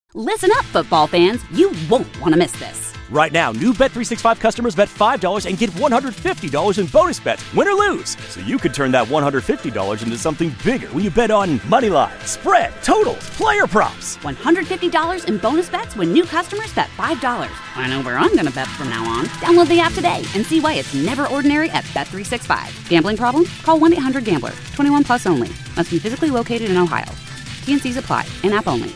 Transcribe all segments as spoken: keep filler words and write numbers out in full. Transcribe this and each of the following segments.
Listen up, football fans. You won't want to miss this. Right now, new Bet three sixty-five customers bet five dollars and get one hundred fifty dollars in bonus bets, win or lose. So you could turn that one hundred fifty dollars into something bigger when you bet on money line, spread, totals, player props. one hundred fifty dollars in bonus bets when new customers bet five dollars. I know where I'm going to bet from now on. Download the app today and see why it's never ordinary at Bet three sixty-five. Gambling problem? Call one eight hundred gambler. twenty-one plus only. Must be physically located in Ohio. T N Cs apply. In-app only.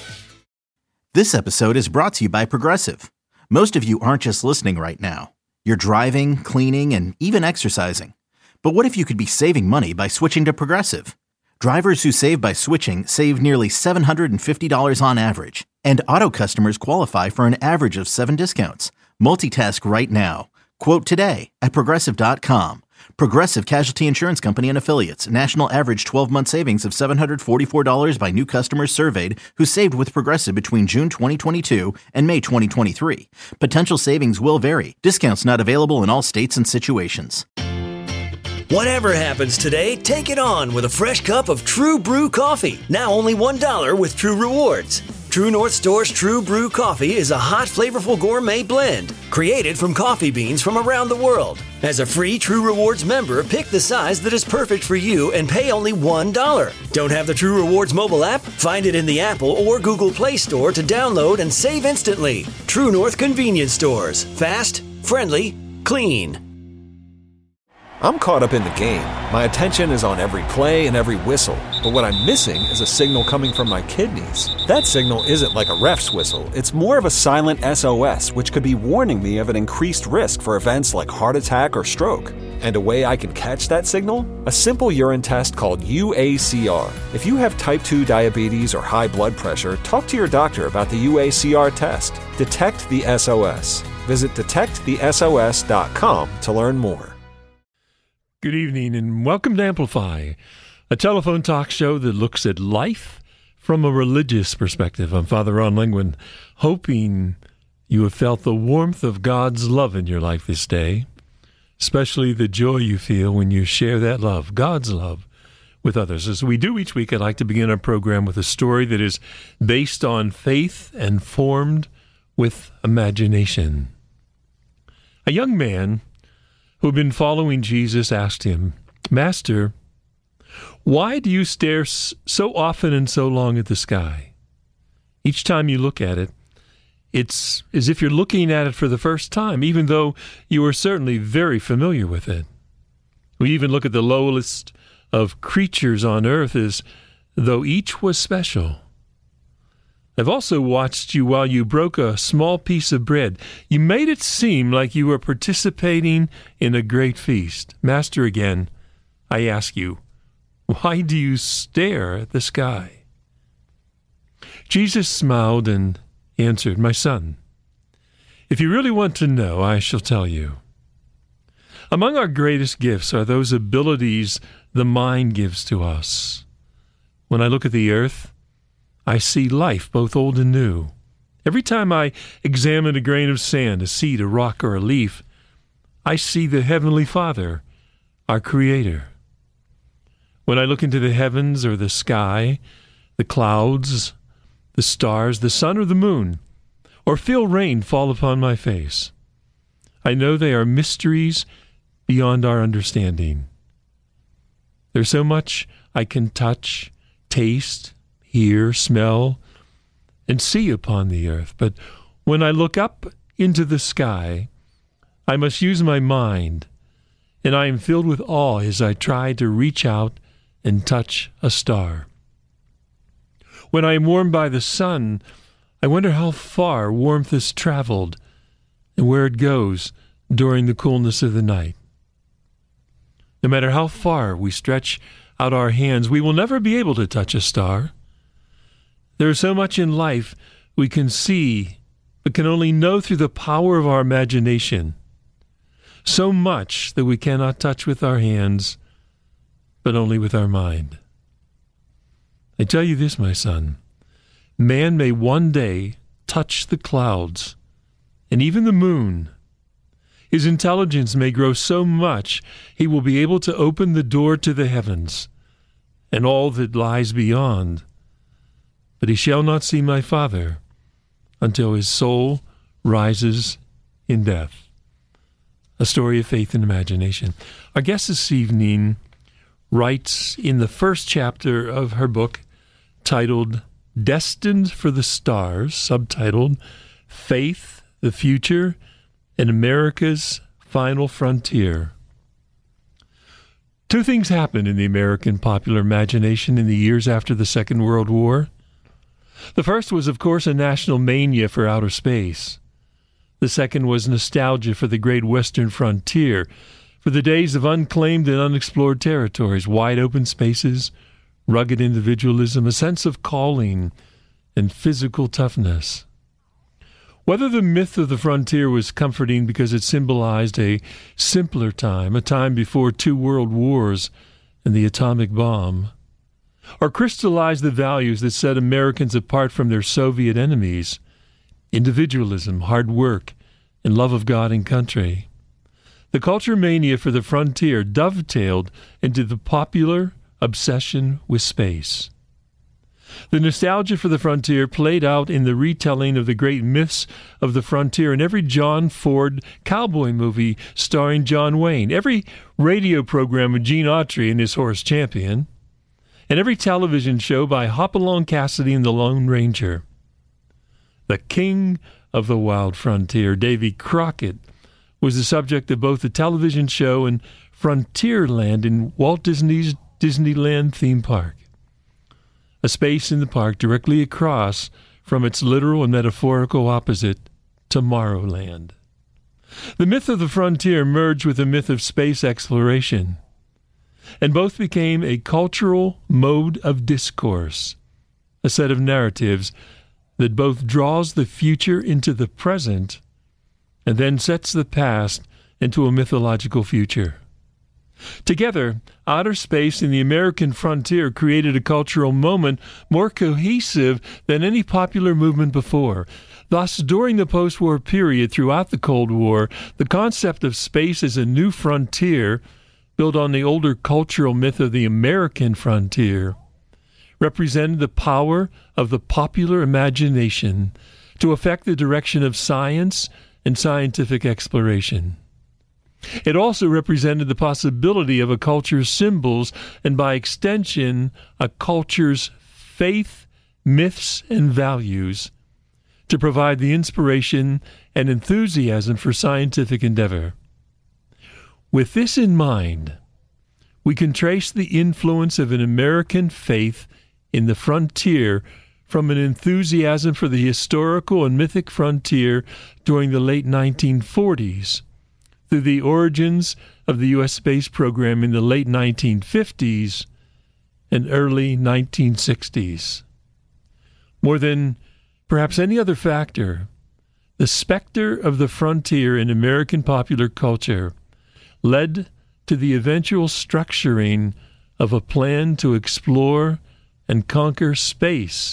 This episode is brought to you by Progressive. Most of you aren't just listening right now. You're driving, cleaning, and even exercising. But what if you could be saving money by switching to Progressive? Drivers who save by switching save nearly seven hundred fifty dollars on average. And auto customers qualify for an average of seven discounts. Multitask right now. Quote today at Progressive dot com. Progressive Casualty Insurance Company and Affiliates. National average twelve-month savings of seven hundred forty-four dollars by new customers surveyed who saved with Progressive between June twenty twenty-two and May twenty twenty-three. Potential savings will vary. Discounts not available in all states and situations. Whatever happens today, take it on with a fresh cup of True Brew coffee. Now only one dollar with True Rewards. True North Store's True Brew Coffee is a hot, flavorful gourmet blend created from coffee beans from around the world. As a free True Rewards member, pick the size that is perfect for you and pay only one dollar. Don't have the True Rewards mobile app? Find it in the Apple or Google Play Store to download and save instantly. True North Convenience Stores. Fast, friendly, clean. I'm caught up in the game. My attention is on every play and every whistle. But what I'm missing is a signal coming from my kidneys. That signal isn't like a ref's whistle. It's more of a silent S O S, which could be warning me of an increased risk for events like heart attack or stroke. And a way I can catch that signal? A simple urine test called U A C R. If you have type two diabetes or high blood pressure, talk to your doctor about the U A C R test. Detect the S O S. Visit detect the S O S dot com to learn more. Good evening and welcome to Amplify, a telephone talk show that looks at life from a religious perspective. I'm Father Ron Lingwin, hoping you have felt the warmth of God's love in your life this day, especially the joy you feel when you share that love, God's love, with others. As we do each week, I'd like to begin our program with a story that is based on faith and formed with imagination. A young man who had been following Jesus asked him, "Master, why do you stare so often and so long at the sky? Each time you look at it, it's as if you're looking at it for the first time, even though you are certainly very familiar with it. We even look at the lowest of creatures on earth as though each was special. I've also watched you while you broke a small piece of bread. You made it seem like you were participating in a great feast. Master, again, I ask you, why do you stare at the sky?" Jesus smiled and answered, "My son, if you really want to know, I shall tell you. Among our greatest gifts are those abilities the mind gives to us. When I look at the earth, I see life, both old and new. Every time I examine a grain of sand, a seed, a rock, or a leaf, I see the Heavenly Father, our Creator. When I look into the heavens or the sky, the clouds, the stars, the sun or the moon, or feel rain fall upon my face, I know they are mysteries beyond our understanding. There's so much I can touch, taste, hear, smell, and see upon the earth. But when I look up into the sky, I must use my mind, and I am filled with awe as I try to reach out and touch a star. When I am warmed by the sun, I wonder how far warmth has traveled and where it goes during the coolness of the night. No matter how far we stretch out our hands, we will never be able to touch a star. There is so much in life we can see, but can only know through the power of our imagination. So much that we cannot touch with our hands, but only with our mind. I tell you this, my son, man may one day touch the clouds and even the moon. His intelligence may grow so much he will be able to open the door to the heavens and all that lies beyond. but he shall not see my Father until his soul rises in death. A story of faith and imagination. Our guest this evening writes in the first chapter of her book titled Destined for the Stars, subtitled Faith, the Future, and America's Final Frontier. Two things happened in the American popular imagination in the years after the Second World War. The first was, of course, a national mania for outer space. The second was nostalgia for the great western frontier, for the days of unclaimed and unexplored territories, wide open spaces, rugged individualism, a sense of calling, and physical toughness. Whether the myth of the frontier was comforting because it symbolized a simpler time, a time before two world wars and the atomic bomb, or crystallized the values that set Americans apart from their Soviet enemies, individualism, hard work, and love of God and country, the culture mania for the frontier dovetailed into the popular obsession with space. The nostalgia for the frontier played out in the retelling of the great myths of the frontier in every John Ford cowboy movie starring John Wayne, every radio program with Gene Autry and his horse Champion, and every television show by Hopalong Cassidy and the Lone Ranger. The king of the wild frontier, Davy Crockett, was the subject of both the television show and Frontierland in Walt Disney's Disneyland theme park, a space in the park directly across from its literal and metaphorical opposite, Tomorrowland. The myth of the frontier merged with the myth of space exploration, and both became a cultural mode of discourse, a set of narratives that both draws the future into the present and then sets the past into a mythological future. Together, outer space and the American frontier created a cultural moment more cohesive than any popular movement before. Thus, during the post-war period throughout the Cold War, the concept of space as a new frontier, built on the older cultural myth of the American frontier, represented the power of the popular imagination to affect the direction of science and scientific exploration. It also represented the possibility of a culture's symbols and, by extension, a culture's faith, myths, and values to provide the inspiration and enthusiasm for scientific endeavor. With this in mind, we can trace the influence of an American faith in the frontier from an enthusiasm for the historical and mythic frontier during the late nineteen forties, through the origins of the U S space program in the late nineteen fifties and early nineteen sixties. More than perhaps any other factor, the specter of the frontier in American popular culture led to the eventual structuring of a plan to explore and conquer space.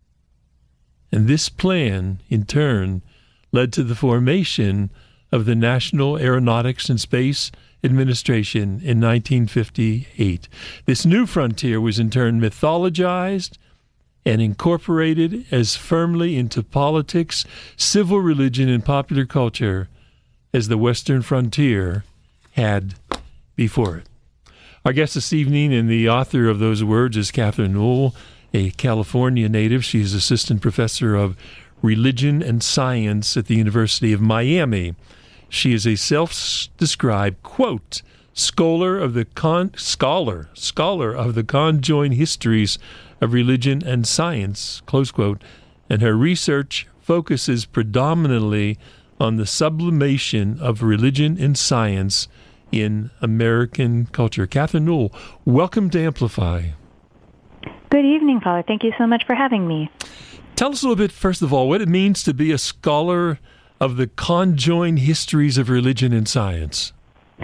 And this plan, in turn, led to the formation of the National Aeronautics and Space Administration in nineteen fifty-eight. This new frontier was in turn mythologized and incorporated as firmly into politics, civil religion, and popular culture as the Western frontier had before it. Our guest this evening and the author of those words is Catherine Newell, a California native. She is assistant professor of religion and science at the University of Miami. She is a self-described, quote, scholar of the con scholar scholar of the conjoined histories of religion and science, close quote, and her research focuses predominantly on the sublimation of religion and science in American culture. Catherine Newell, welcome to Amplify. Good evening, Father. Thank you so much for having me. Tell us a little bit, first of all, what it means to be a scholar of the conjoined histories of religion and science.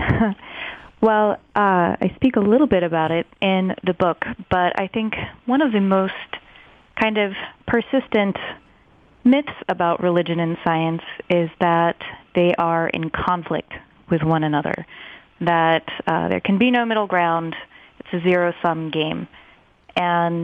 Well, uh, I speak a little bit about it in the book, but I think one of the most kind of persistent myths about religion and science is that they are in conflict with one another, that uh, there can be no middle ground. It's a zero-sum game. And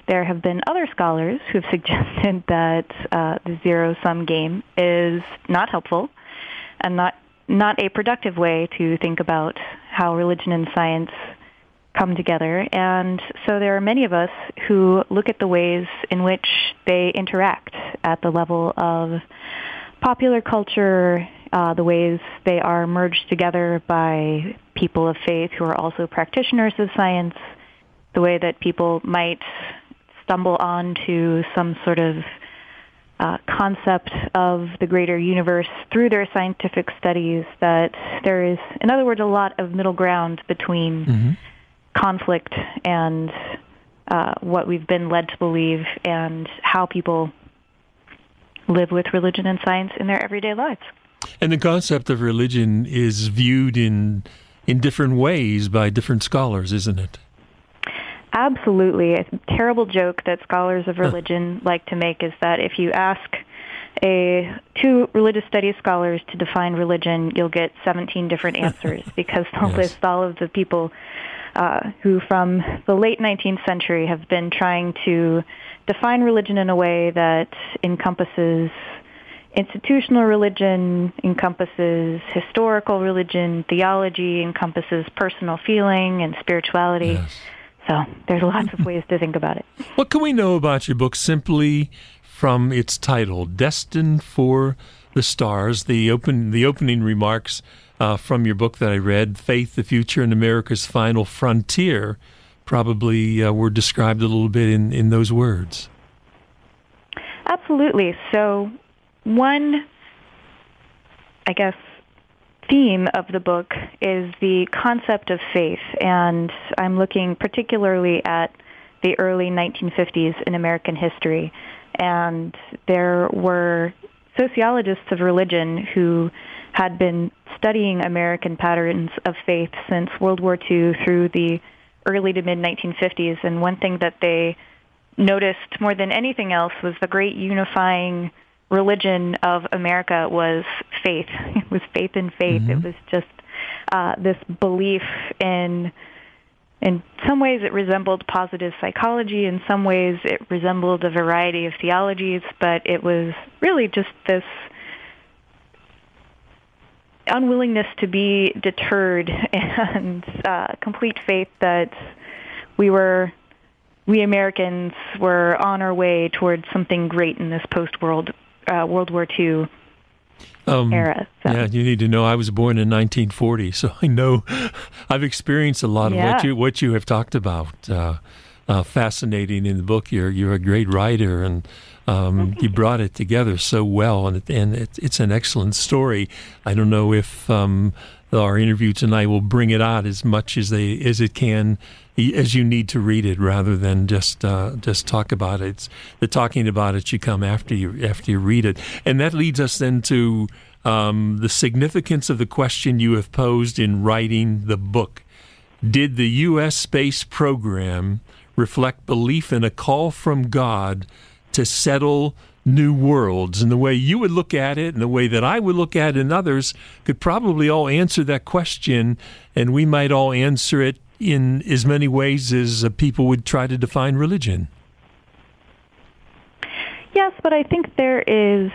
there have been other scholars who have suggested that uh, the zero-sum game is not helpful and not not a productive way to think about how religion and science come together. And so there are many of us who look at the ways in which they interact at the level of popular culture, uh, the ways they are merged together by people of faith who are also practitioners of science, the way that people might stumble onto some sort of uh, concept of the greater universe through their scientific studies, that there is, in other words, a lot of middle ground between mm-hmm. conflict and uh, what we've been led to believe and how people live with religion and science in their everyday lives. And the concept of religion is viewed in in different ways by different scholars, isn't it? Absolutely. A terrible joke that scholars of religion like to make is that if you ask a two religious studies scholars to define religion, you'll get seventeen different answers because they'll yes. list all of the people uh, who from the late nineteenth century have been trying to define religion in a way that encompasses institutional religion, encompasses historical religion, theology, encompasses personal feeling and spirituality. Yes. So there's lots of ways to think about it. What can we know about your book simply from its title, Destined for the Stars? The open the opening remarks uh, from your book that I read, Faith, the Future, and America's Final Frontier, probably uh, were described a little bit in, in those words. Absolutely. So one, I guess, theme of the book is the concept of faith, and I'm looking particularly at the early nineteen fifties in American history. And there were sociologists of religion who had been studying American patterns of faith since World War Two through the early to mid nineteen fifties, and one thing that they noticed more than anything else was the great unifying religion of America was faith. It was faith in faith. Mm-hmm. It was just uh, this belief in, in some ways it resembled positive psychology, in some ways it resembled a variety of theologies, but it was really just this unwillingness to be deterred and uh, complete faith that we were, we Americans were on our way towards something great in this post-world Uh, World War Two um, era. So. Yeah, you need to know I was born in nineteen forty, so I know I've experienced a lot of yeah. what you what you have talked about. Uh, uh, fascinating in the book. You're you're a great writer, and um, you brought it together so well, and it, and it, it's an excellent story. I don't know if um, our interview tonight will bring it out as much as they as it can, as you need to read it rather than just uh, just talk about it. It's, the talking about it should come after you after you read it, and that leads us then to um, the significance of the question you have posed in writing the book. Did the U S space program reflect belief in a call from God to settle new worlds? And the way you would look at it and the way that I would look at it and others could probably all answer that question, and we might all answer it in as many ways as uh, people would try to define religion. Yes, but I think there is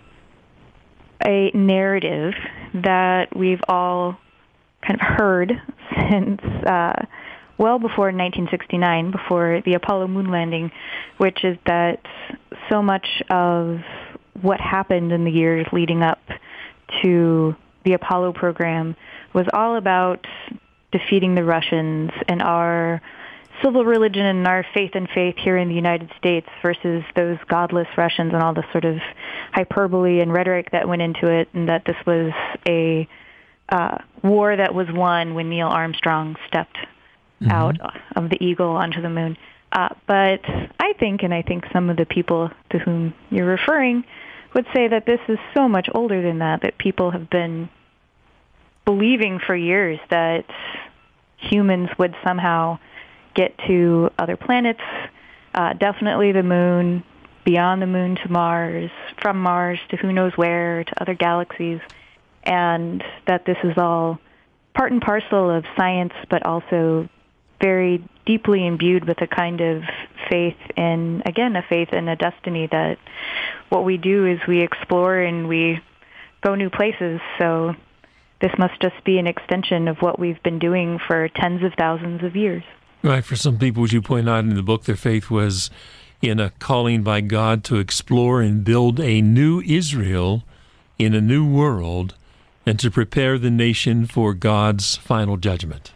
a narrative that we've all kind of heard since uh, well before nineteen sixty-nine, before the Apollo moon landing, which is that so much of what happened in the years leading up to the Apollo program was all about defeating the Russians and our civil religion and our faith in faith here in the United States versus those godless Russians, and all the sort of hyperbole and rhetoric that went into it, and that this was a uh, war that was won when Neil Armstrong stepped mm-hmm. out of the Eagle onto the moon. Uh, but I think, and I think some of the people to whom you're referring would say that this is so much older than that, that people have been believing for years that humans would somehow get to other planets, uh, definitely the moon, beyond the moon to Mars, from Mars to who knows where, to other galaxies, and that this is all part and parcel of science, but also very deeply imbued with a kind of faith in, again, a faith in a destiny, that what we do is we explore and we go new places. So this must just be an extension of what we've been doing for tens of thousands of years. Right. For some people, as you point out in the book, their faith was in a calling by God to explore and build a new Israel in a new world and to prepare the nation for God's final judgment.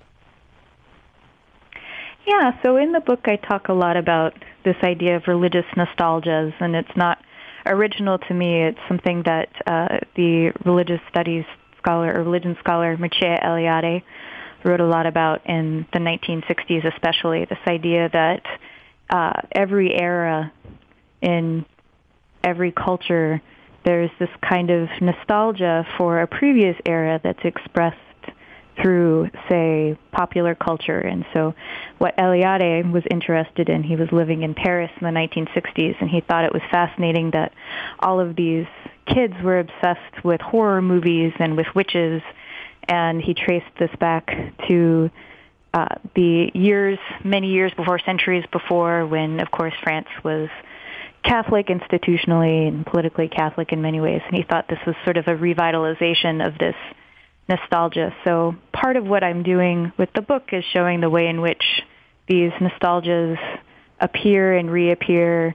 Yeah, so in the book I talk a lot about this idea of religious nostalgias, and it's not original to me. It's something that uh, the religious studies scholar or religion scholar Mircea Eliade wrote a lot about in the nineteen sixties especially, this idea that uh, every era in every culture, there's this kind of nostalgia for a previous era that's expressed through, say, popular culture. And so what Eliade was interested in, he was living in Paris in the nineteen sixties, and he thought it was fascinating that all of these kids were obsessed with horror movies and with witches, and he traced this back to uh, the years, many years before, centuries before, when, of course, France was Catholic institutionally and politically Catholic in many ways, and he thought this was sort of a revitalization of this nostalgia. So part of what I'm doing with the book is showing the way in which these nostalgias appear and reappear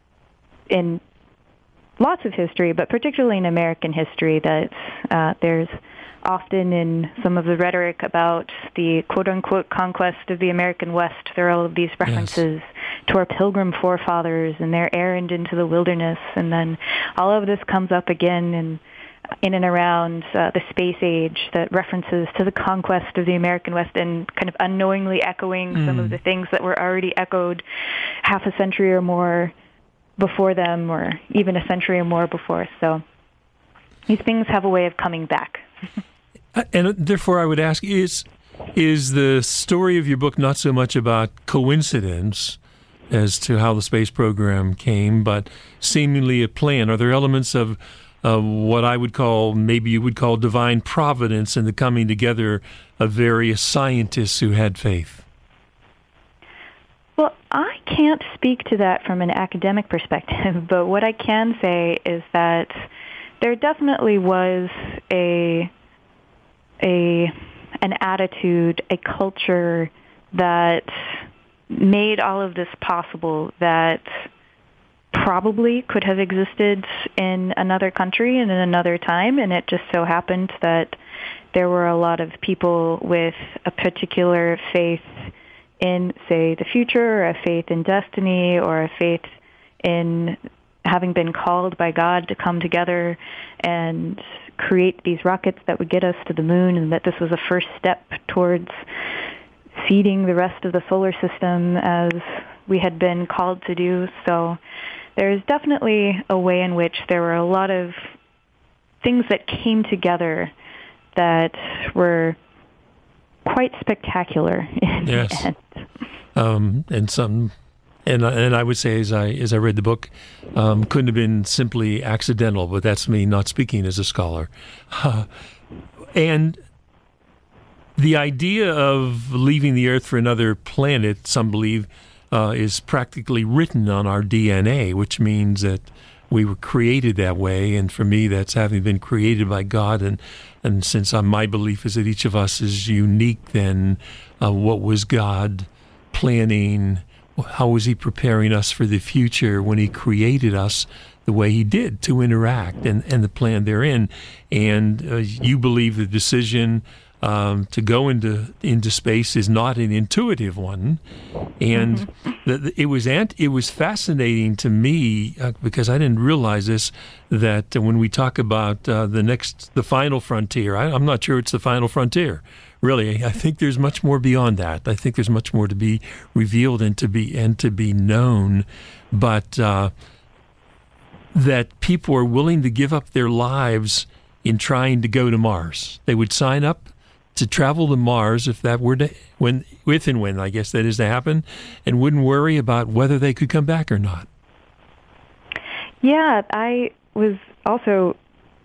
in lots of history, but particularly in American history, that uh, there's often in some of the rhetoric about the quote-unquote conquest of the American West, there are all of these references yes. to our pilgrim forefathers and their errand into the wilderness, and then all of this comes up again in in and around uh, the space age, that references to the conquest of the American West, and kind of unknowingly echoing mm. some of the things that were already echoed half a century or more before them, or even a century or more before. So these things have a way of coming back. And therefore I would ask, is is the story of your book not so much about coincidence as to how the space program came, but seemingly a plan? Are there elements of Uh, what I would call, maybe you would call, divine providence in the coming together of various scientists who had faith? Well, I can't speak to that from an academic perspective, but what I can say is that there definitely was a a an attitude, a culture that made all of this possible, that probably could have existed in another country and in another time, and it just so happened that there were a lot of people with a particular faith in, say, the future, or a faith in destiny, or a faith in having been called by God to come together and create these rockets that would get us to the moon, and that this was a first step towards feeding the rest of the solar system as we had been called to do. So there's definitely a way in which there were a lot of things that came together that were quite spectacular in yes. the end. Um, and some, and and I would say, as I as I read the book, um, couldn't have been simply accidental. But that's me not speaking as a scholar. Uh, and the idea of leaving the Earth for another planet, some believe, Uh, is practically written on our D N A, which means that we were created that way. And for me, that's having been created by God. And, and since uh, my belief is that each of us is unique, then uh, what was God planning? How was he preparing us for the future when he created us the way he did to interact, and, and the plan therein? And uh, you believe the decision Um, to go into into space is not an intuitive one, and mm-hmm. the, the, it was ant, it was fascinating to me uh, because I didn't realize this, that uh, when we talk about uh, the next, the final frontier, I, I'm not sure it's the final frontier. Really, I think there's much more beyond that. I think there's much more to be revealed and to be and to be known, but uh, that people are willing to give up their lives in trying to go to Mars. They would sign up to travel to Mars if that were to, when, if and when, I guess that is to happen, and wouldn't worry about whether they could come back or not. Yeah, I was also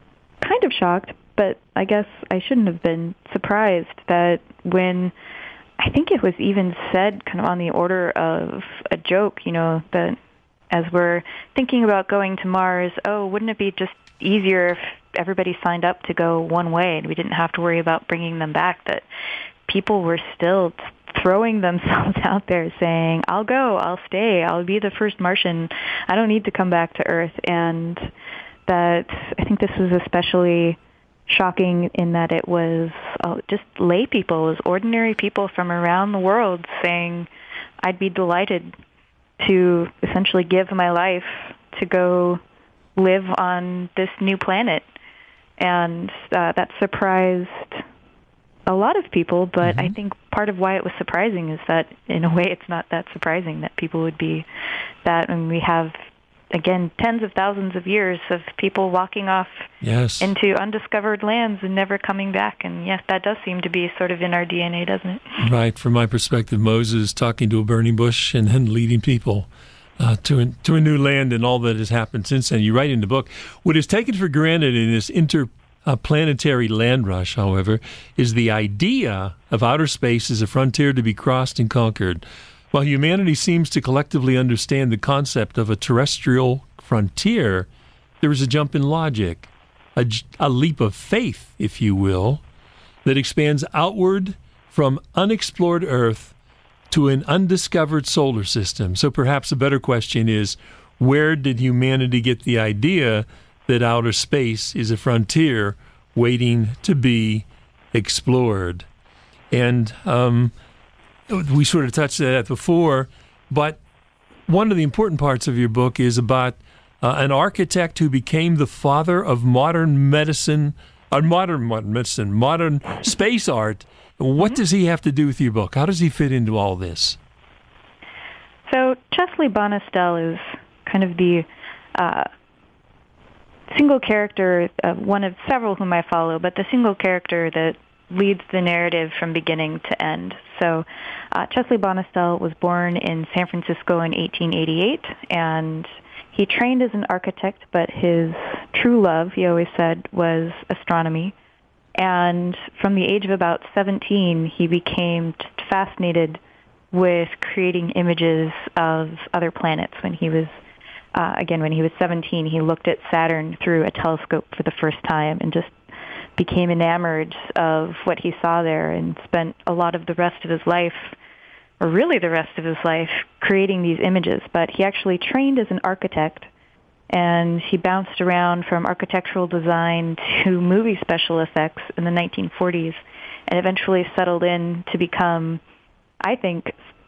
kind of shocked, but I guess I shouldn't have been surprised that when I think it was even said kind of on the order of a joke, you know, that as we're thinking about going to Mars, oh, wouldn't it be just easier if everybody signed up to go one way and we didn't have to worry about bringing them back, that people were still throwing themselves out there saying, I'll go, I'll stay, I'll be the first Martian, I don't need to come back to Earth. And that I think this was especially shocking in that it was uh, just lay people, it was ordinary people from around the world saying, I'd be delighted to essentially give my life to go live on this new planet. And uh, that surprised a lot of people, but mm-hmm. I think part of why it was surprising is that, in a way, it's not that surprising that people would be that, and we have, again, tens of thousands of years of people walking off yes. into undiscovered lands and never coming back, and yes, that does seem to be sort of in our D N A, doesn't it? Right. From my perspective, Moses talking to a burning bush and then leading people uh, to, a, to a new land and all that has happened since then. You write in the book, what is taken for granted in this inter A planetary land rush, however, is the idea of outer space as a frontier to be crossed and conquered. While humanity seems to collectively understand the concept of a terrestrial frontier, there is a jump in logic, a, a leap of faith, if you will, that expands outward from unexplored Earth to an undiscovered solar system. So perhaps a better question is, where did humanity get the idea that outer space is a frontier waiting to be explored? And um, we sort of touched that before, but one of the important parts of your book is about uh, an architect who became the father of modern medicine, or modern, modern medicine, modern space art. What does he have to do with your book? How does he fit into all this? So Chesley Bonestell is kind of the uh, single character, uh, one of several whom I follow, but the single character that leads the narrative from beginning to end. So uh, Chesley Bonestell was born in San Francisco in eighteen eighty-eight, and he trained as an architect, but his true love, he always said, was astronomy. And from the age of about seventeen, he became fascinated with creating images of other planets. When he was Uh, again, when he was seventeen, he looked at Saturn through a telescope for the first time and just became enamored of what he saw there, and spent a lot of the rest of his life, or really the rest of his life, creating these images. But he actually trained as an architect, and he bounced around from architectural design to movie special effects in the nineteen forties, and eventually settled in to become, I think,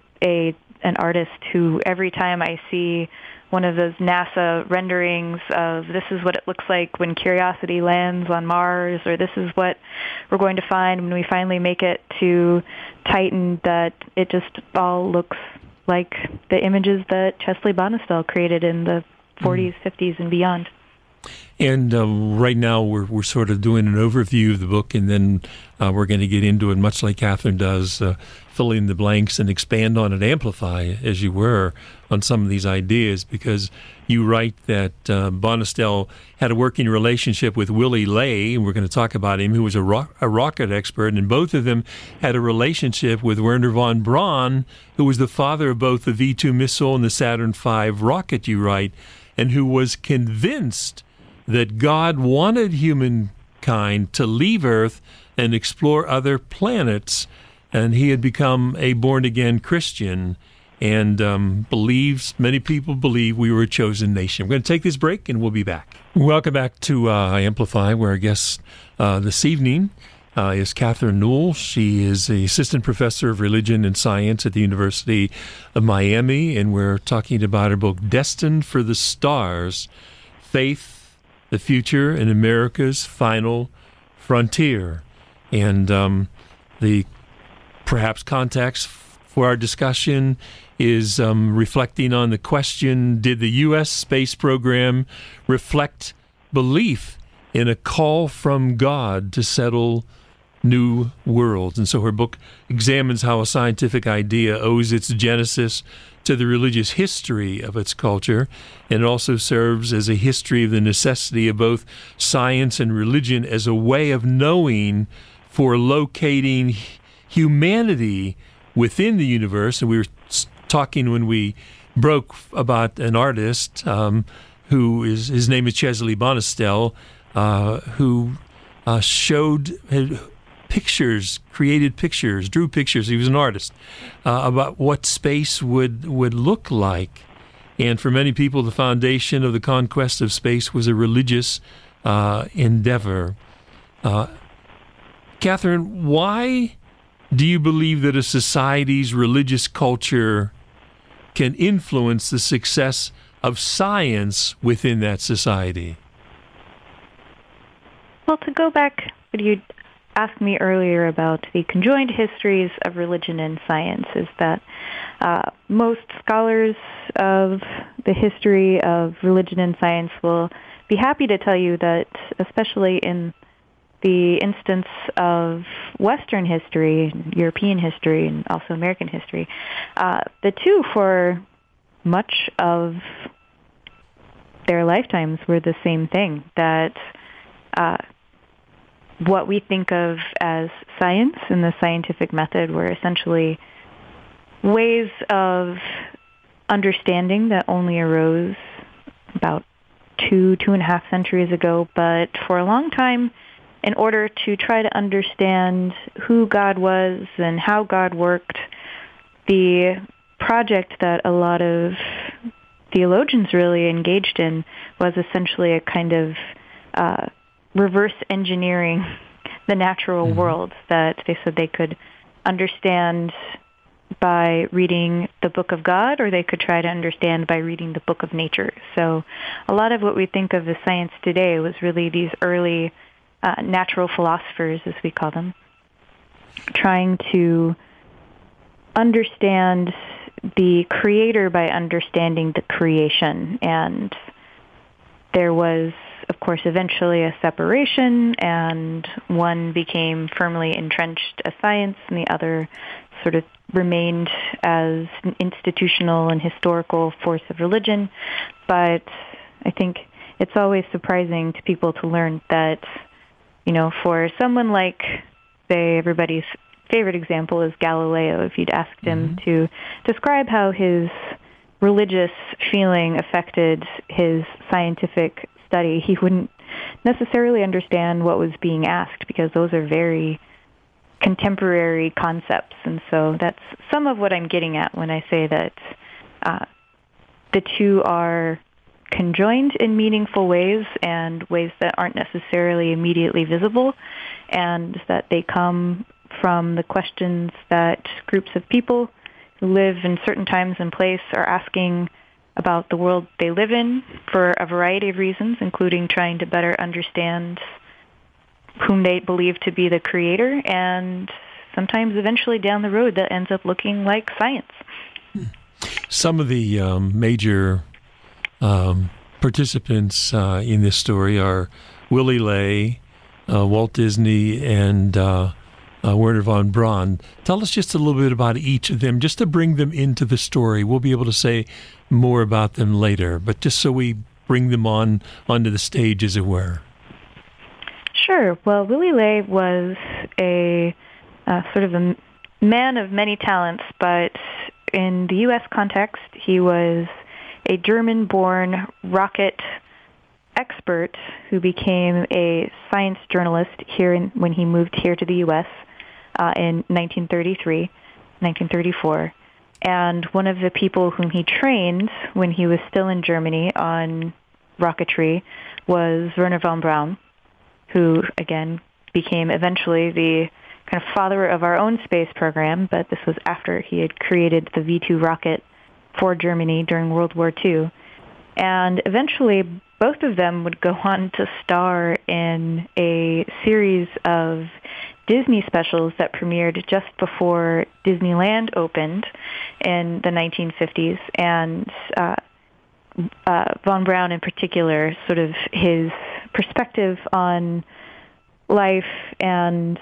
a an artist who every time I see one of those NASA renderings of this is what it looks like when Curiosity lands on Mars, or this is what we're going to find when we finally make it to Titan, that it just all looks like the images that Chesley Bonestell created in the forties, mm. fifties, and beyond. And uh, right now we're we're sort of doing an overview of the book, and then uh, we're going to get into it, much like Catherine does, uh, fill in the blanks and expand on it, amplify, as you were, on some of these ideas, because you write that uh, Bonestell had a working relationship with Willy Ley, and we're going to talk about him, who was a, ro- a rocket expert, and both of them had a relationship with Wernher von Braun, who was the father of both the V two missile and the Saturn five rocket, you write, and who was convinced that God wanted humankind to leave Earth and explore other planets, and he had become a born-again Christian and um, believes, many people believe, we were a chosen nation. We're going to take this break, and we'll be back. Welcome back to uh, Amplify, where our guest uh, this evening uh, is Catherine Newell. She is the assistant professor of religion and science at the University of Miami, and we're talking about her book, Destined for the Stars, Faith, the Future, and America's Final Frontier. And um, the perhaps context for our discussion is um, reflecting on the question, did the U S space program reflect belief in a call from God to settle new worlds? And so her book examines how a scientific idea owes its genesis to the religious history of its culture, and it also serves as a history of the necessity of both science and religion as a way of knowing for locating humanity within the universe. And we were talking when we broke about an artist um, who is, his name is Chesley Bonestell, uh, who uh, showed uh, pictures, created pictures, drew pictures. He was an artist uh, about what space would would look like. And for many people, the foundation of the conquest of space was a religious uh, endeavor. Uh, Catherine, why do you believe that a society's religious culture can influence the success of science within that society? Well, to go back, what you asked me earlier about the conjoined histories of religion and science, is that uh, most scholars of the history of religion and science will be happy to tell you that, especially in the instance of Western history, European history, and also American history, uh, the two for much of their lifetimes were the same thing, that uh, what we think of as science and the scientific method were essentially ways of understanding that only arose about two, two and a half centuries ago, but for a long time, in order to try to understand who God was and how God worked, the project that a lot of theologians really engaged in was essentially a kind of uh, reverse engineering the natural mm-hmm. world, that they said they could understand by reading the book of God, or they could try to understand by reading the book of nature. So a lot of what we think of as science today was really these early uh, natural philosophers, as we call them, trying to understand the creator by understanding the creation. And there was, of course, eventually a separation, and one became firmly entrenched as science, and the other sort of remained as an institutional and historical force of religion. But I think it's always surprising to people to learn that, you know, for someone like, say, everybody's favorite example is Galileo, if you'd asked him mm-hmm. to describe how his religious feeling affected his scientific study, he wouldn't necessarily understand what was being asked, because those are very contemporary concepts. And so that's some of what I'm getting at when I say that uh, the two are conjoined in meaningful ways, and ways that aren't necessarily immediately visible, and that they come from the questions that groups of people who live in certain times and place are asking about the world they live in for a variety of reasons, including trying to better understand whom they believe to be the creator, and sometimes eventually down the road that ends up looking like science. Some of the um, major um, participants uh, in this story are Willy Ley, uh, Walt Disney, and uh, uh, Wernher von Braun. Tell us just a little bit about each of them, just to bring them into the story. We'll be able to say more about them later, but just so we bring them on onto the stage, as it were. Sure. Well, Willy Ley was a uh, sort of a man of many talents, but in the U S context, he was a German-born rocket expert who became a science journalist here in, when he moved here to the U S uh, in nineteen thirty-three, nineteen thirty-four. And one of the people whom he trained when he was still in Germany on rocketry was Wernher von Braun, who, again, became eventually the kind of father of our own space program, but this was after he had created the V two rocket for Germany during World War Two. And eventually, both of them would go on to star in a series of Disney specials that premiered just before Disneyland opened in the nineteen fifties. And uh, uh, von Braun in particular, sort of his perspective on life and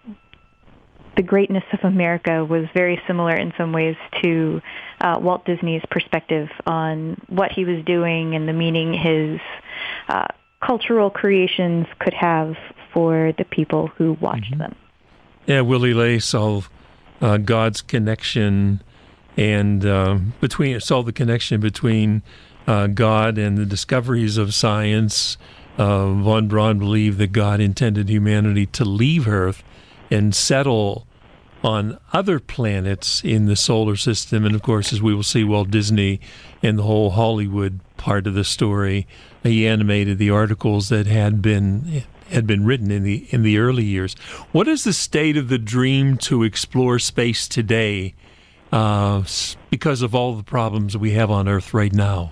the greatness of America was very similar in some ways to uh, Walt Disney's perspective on what he was doing and the meaning his uh, cultural creations could have for the people who watched mm-hmm. them. Yeah, Willy Ley saw uh, God's connection and uh, between solve the connection between uh, God and the discoveries of science. Uh, von Braun believed that God intended humanity to leave Earth and settle on other planets in the solar system. And of course, as we will see, Walt Disney and the whole Hollywood part of the story, he animated the articles that had been had been written in the in the early years. What is the state of the dream to explore space today, uh, because of all the problems we have on Earth right now?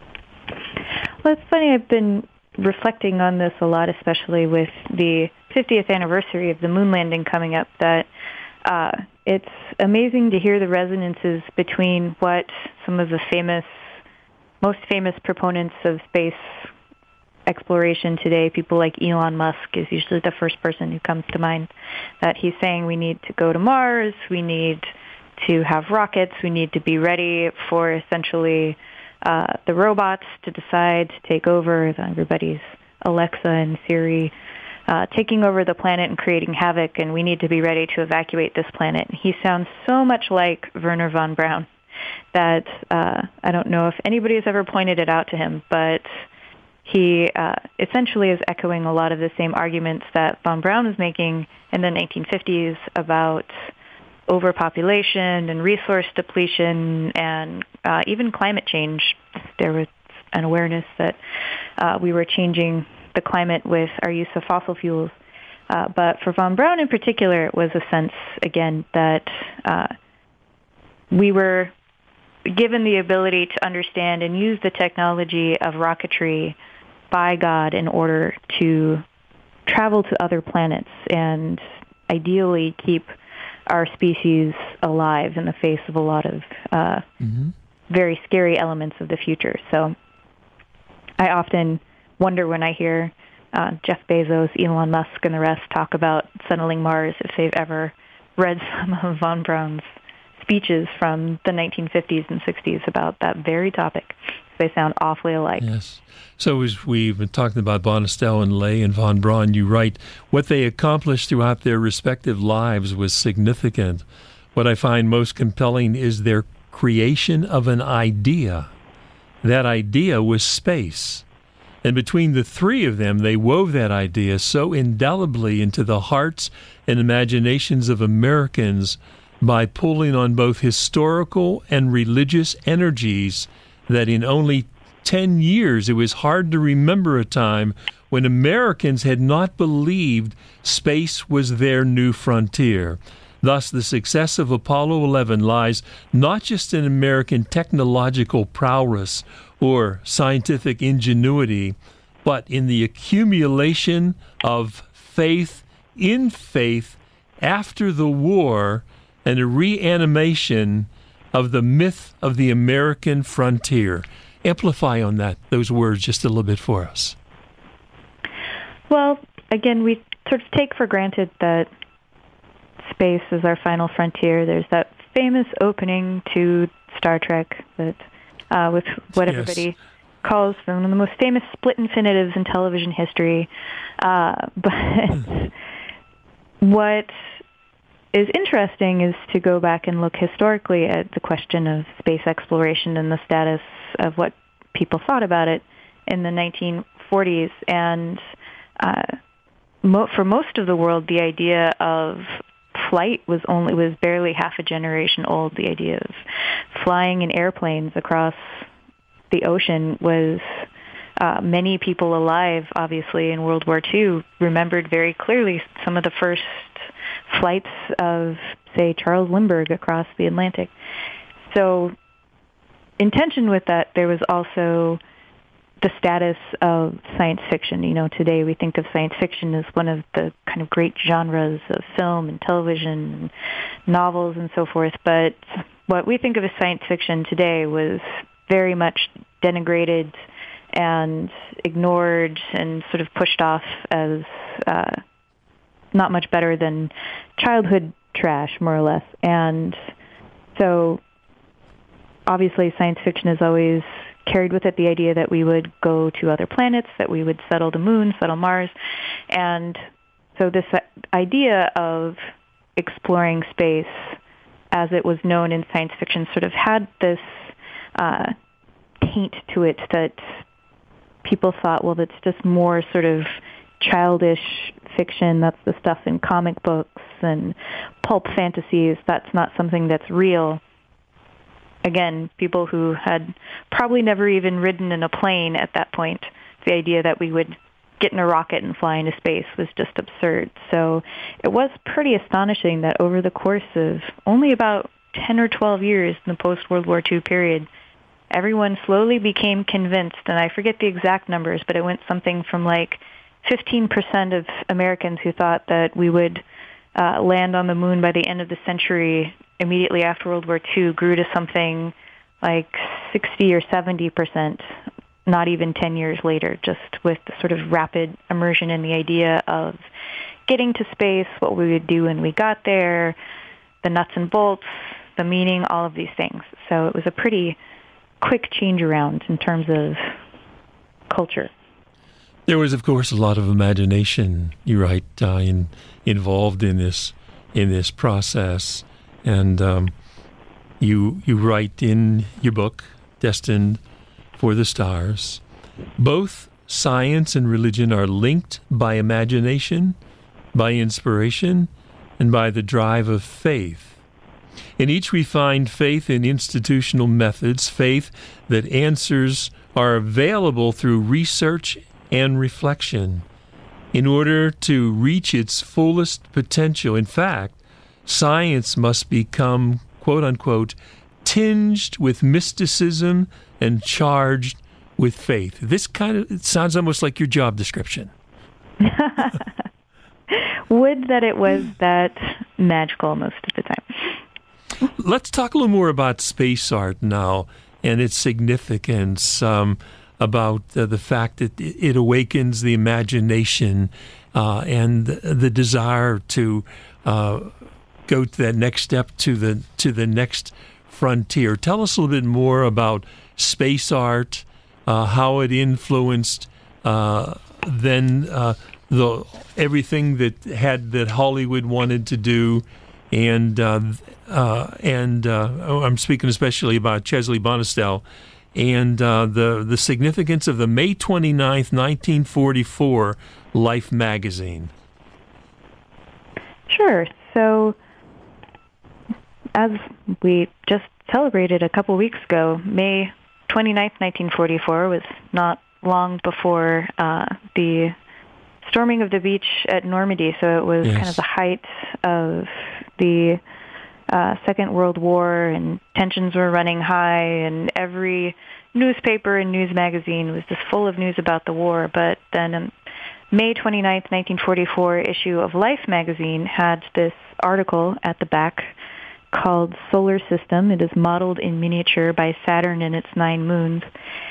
Well, it's funny. I've been reflecting on this a lot, especially with the fiftieth anniversary of the moon landing coming up, that uh, it's amazing to hear the resonances between what some of the famous, most famous proponents of space exploration today, people like Elon Musk is usually the first person who comes to mind, that he's saying we need to go to Mars, we need to have rockets, we need to be ready for essentially uh, the robots to decide to take over, everybody's Alexa and Siri uh, taking over the planet and creating havoc, and we need to be ready to evacuate this planet. He sounds so much like Wernher von Braun that uh, I don't know if anybody has ever pointed it out to him, but he uh, essentially is echoing a lot of the same arguments that von Braun was making in the nineteen fifties about overpopulation and resource depletion and uh, even climate change. There was an awareness that uh, we were changing the climate with our use of fossil fuels. Uh, but for von Braun in particular, it was a sense, again, that uh, we were given the ability to understand and use the technology of rocketry by God in order to travel to other planets and ideally keep our species alive in the face of a lot of uh, mm-hmm. very scary elements of the future. So I often wonder when I hear uh, Jeff Bezos, Elon Musk, and the rest talk about settling Mars, if they've ever read some of von Braun's speeches from the nineteen fifties and sixties about that very topic. They sound awfully alike. Yes. So as we've been talking about Bonestell and Ley and von Braun, you write, what they accomplished throughout their respective lives was significant. What I find most compelling is their creation of an idea. That idea was space. And between the three of them, they wove that idea so indelibly into the hearts and imaginations of Americans by pulling on both historical and religious energies that in only ten years it was hard to remember a time when Americans had not believed space was their new frontier. Thus, the success of Apollo eleven lies not just in American technological prowess or scientific ingenuity, but in the accumulation of faith in faith after the war and a reanimation of the myth of the American frontier. Amplify on that, those words just a little bit for us. Well, again, we sort of take for granted that space is our final frontier. There's that famous opening to Star Trek that uh, with what yes. everybody calls one of the most famous split infinitives in television history. Uh, but what is interesting is to go back and look historically at the question of space exploration and the status of what people thought about it in the nineteen forties. And uh, mo- for most of the world, the idea of flight was only was barely half a generation old. The idea of flying in airplanes across the ocean was uh, many people alive, obviously, in World War Two remembered very clearly some of the first flights of, say, Charles Lindbergh across the Atlantic. So in tension with that, there was also the status of science fiction. You know, today we think of science fiction as one of the kind of great genres of film and television and novels and so forth. But what we think of as science fiction today was very much denigrated and ignored and sort of pushed off as uh, not much better than childhood trash, more or less. And so obviously science fiction has always carried with it the idea that we would go to other planets, that we would settle the moon, settle Mars. And so this idea of exploring space as it was known in science fiction, sort of had this uh, taint to it that people thought, well, that's just more sort of childish fiction. That's the stuff in comic books and pulp fantasies. That's not something that's real. Again, people who had probably never even ridden in a plane at that point, the idea that we would get in a rocket and fly into space was just absurd. So it was pretty astonishing that over the course of only about ten or twelve years in the post-World War Two period, everyone slowly became convinced, and I forget the exact numbers, but it went something from like fifteen percent of Americans who thought that we would uh, land on the moon by the end of the century immediately after World War Two grew to something like sixty or seventy percent, not even ten years later, just with the sort of rapid immersion in the idea of getting to space, what we would do when we got there, the nuts and bolts, the meaning, all of these things. So it was a pretty quick change around in terms of culture. There was, of course, a lot of imagination, you write, uh, in, involved in this in this process. And um, you you write in your book, Destined for the Stars, both science and religion are linked by imagination, by inspiration, and by the drive of faith. In each we find faith in institutional methods, faith that answers are available through research and reflection. In order to reach its fullest potential, in fact, science must become, quote unquote, tinged with mysticism and charged with faith. This kind of, it sounds almost like your job description. Would that it was that magical most of the time. Let's talk a little more about space art now and its significance, um, about uh, the fact that it awakens the imagination uh, and the desire to uh, go to that next step, to the to the next frontier. Tell us a little bit more about space art, uh, how it influenced uh, then uh, the everything that had that Hollywood wanted to do, and uh, uh, and uh, oh, I'm speaking especially about Chesley Bonestell, and uh, the the significance of the May twenty-ninth, nineteen forty-four Life magazine. Sure. So, as we just celebrated a couple weeks ago, May twenty-ninth, nineteen forty-four was not long before uh, the storming of the beach at Normandy. So it was yes. kind of the height of the uh, Second World War, and tensions were running high, and every newspaper and news magazine was just full of news about the war. But then um, May twenty-ninth, nineteen forty-four issue of Life magazine had this article at the back called Solar System. It is modeled in miniature by Saturn and its nine moons.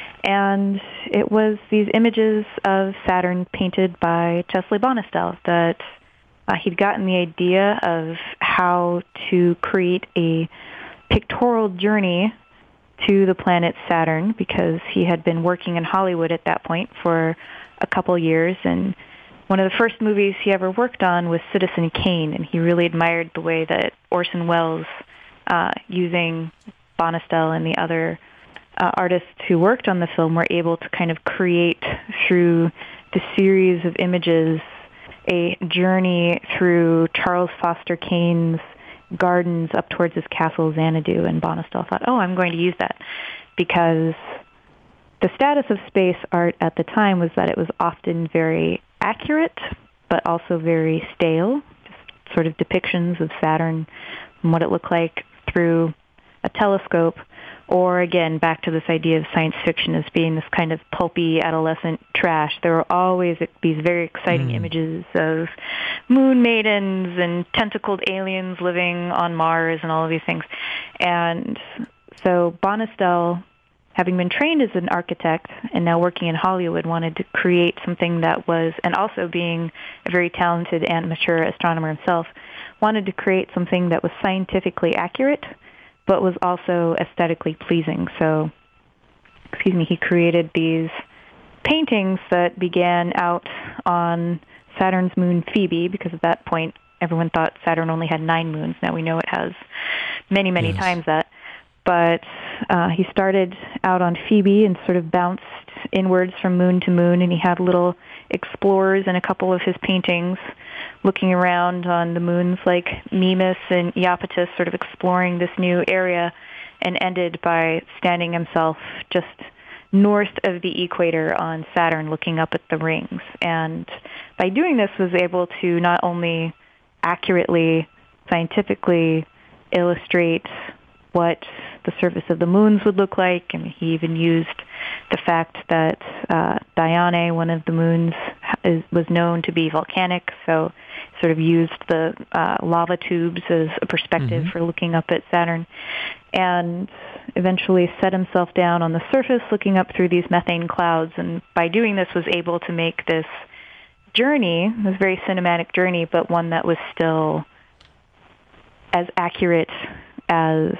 And it was these images of Saturn painted by Chesley Bonestell that uh, he'd gotten the idea of how to create a pictorial journey to the planet Saturn, because he had been working in Hollywood at that point for a couple years, and one of the first movies he ever worked on was Citizen Kane, and he really admired the way that Orson Welles, uh, using Bonestell and the other uh, artists who worked on the film, were able to kind of create through the series of images a journey through Charles Foster Kane's gardens up towards his castle Xanadu. And Bonestell thought, oh, I'm going to use that, because the status of space art at the time was that it was often very accurate, but also very stale, just sort of depictions of Saturn and what it looked like through a telescope, or again, back to this idea of science fiction as being this kind of pulpy adolescent trash. There were always these very exciting mm. images of moon maidens and tentacled aliens living on Mars and all of these things. And so Bonestell, having been trained as an architect and now working in Hollywood, wanted to create something that was, and also being a very talented and mature astronomer himself, wanted to create something that was scientifically accurate, but was also aesthetically pleasing. So, excuse me, he created these paintings that began out on Saturn's moon Phoebe, because at that point everyone thought Saturn only had nine moons. Now we know it has many, many Yes. times that. But uh, he started out on Phoebe and sort of bounced inwards from moon to moon, and he had little explorers in a couple of his paintings looking around on the moons like Mimas and Iapetus, sort of exploring this new area, and ended by standing himself just north of the equator on Saturn looking up at the rings. And by doing this was able to not only accurately, scientifically illustrate what the surface of the moons would look like, and he even used the fact that uh, Dione, one of the moons, is, was known to be volcanic, so sort of used the uh, lava tubes as a perspective mm-hmm. for looking up at Saturn, and eventually set himself down on the surface looking up through these methane clouds, and by doing this was able to make this journey, this very cinematic journey, but one that was still as accurate as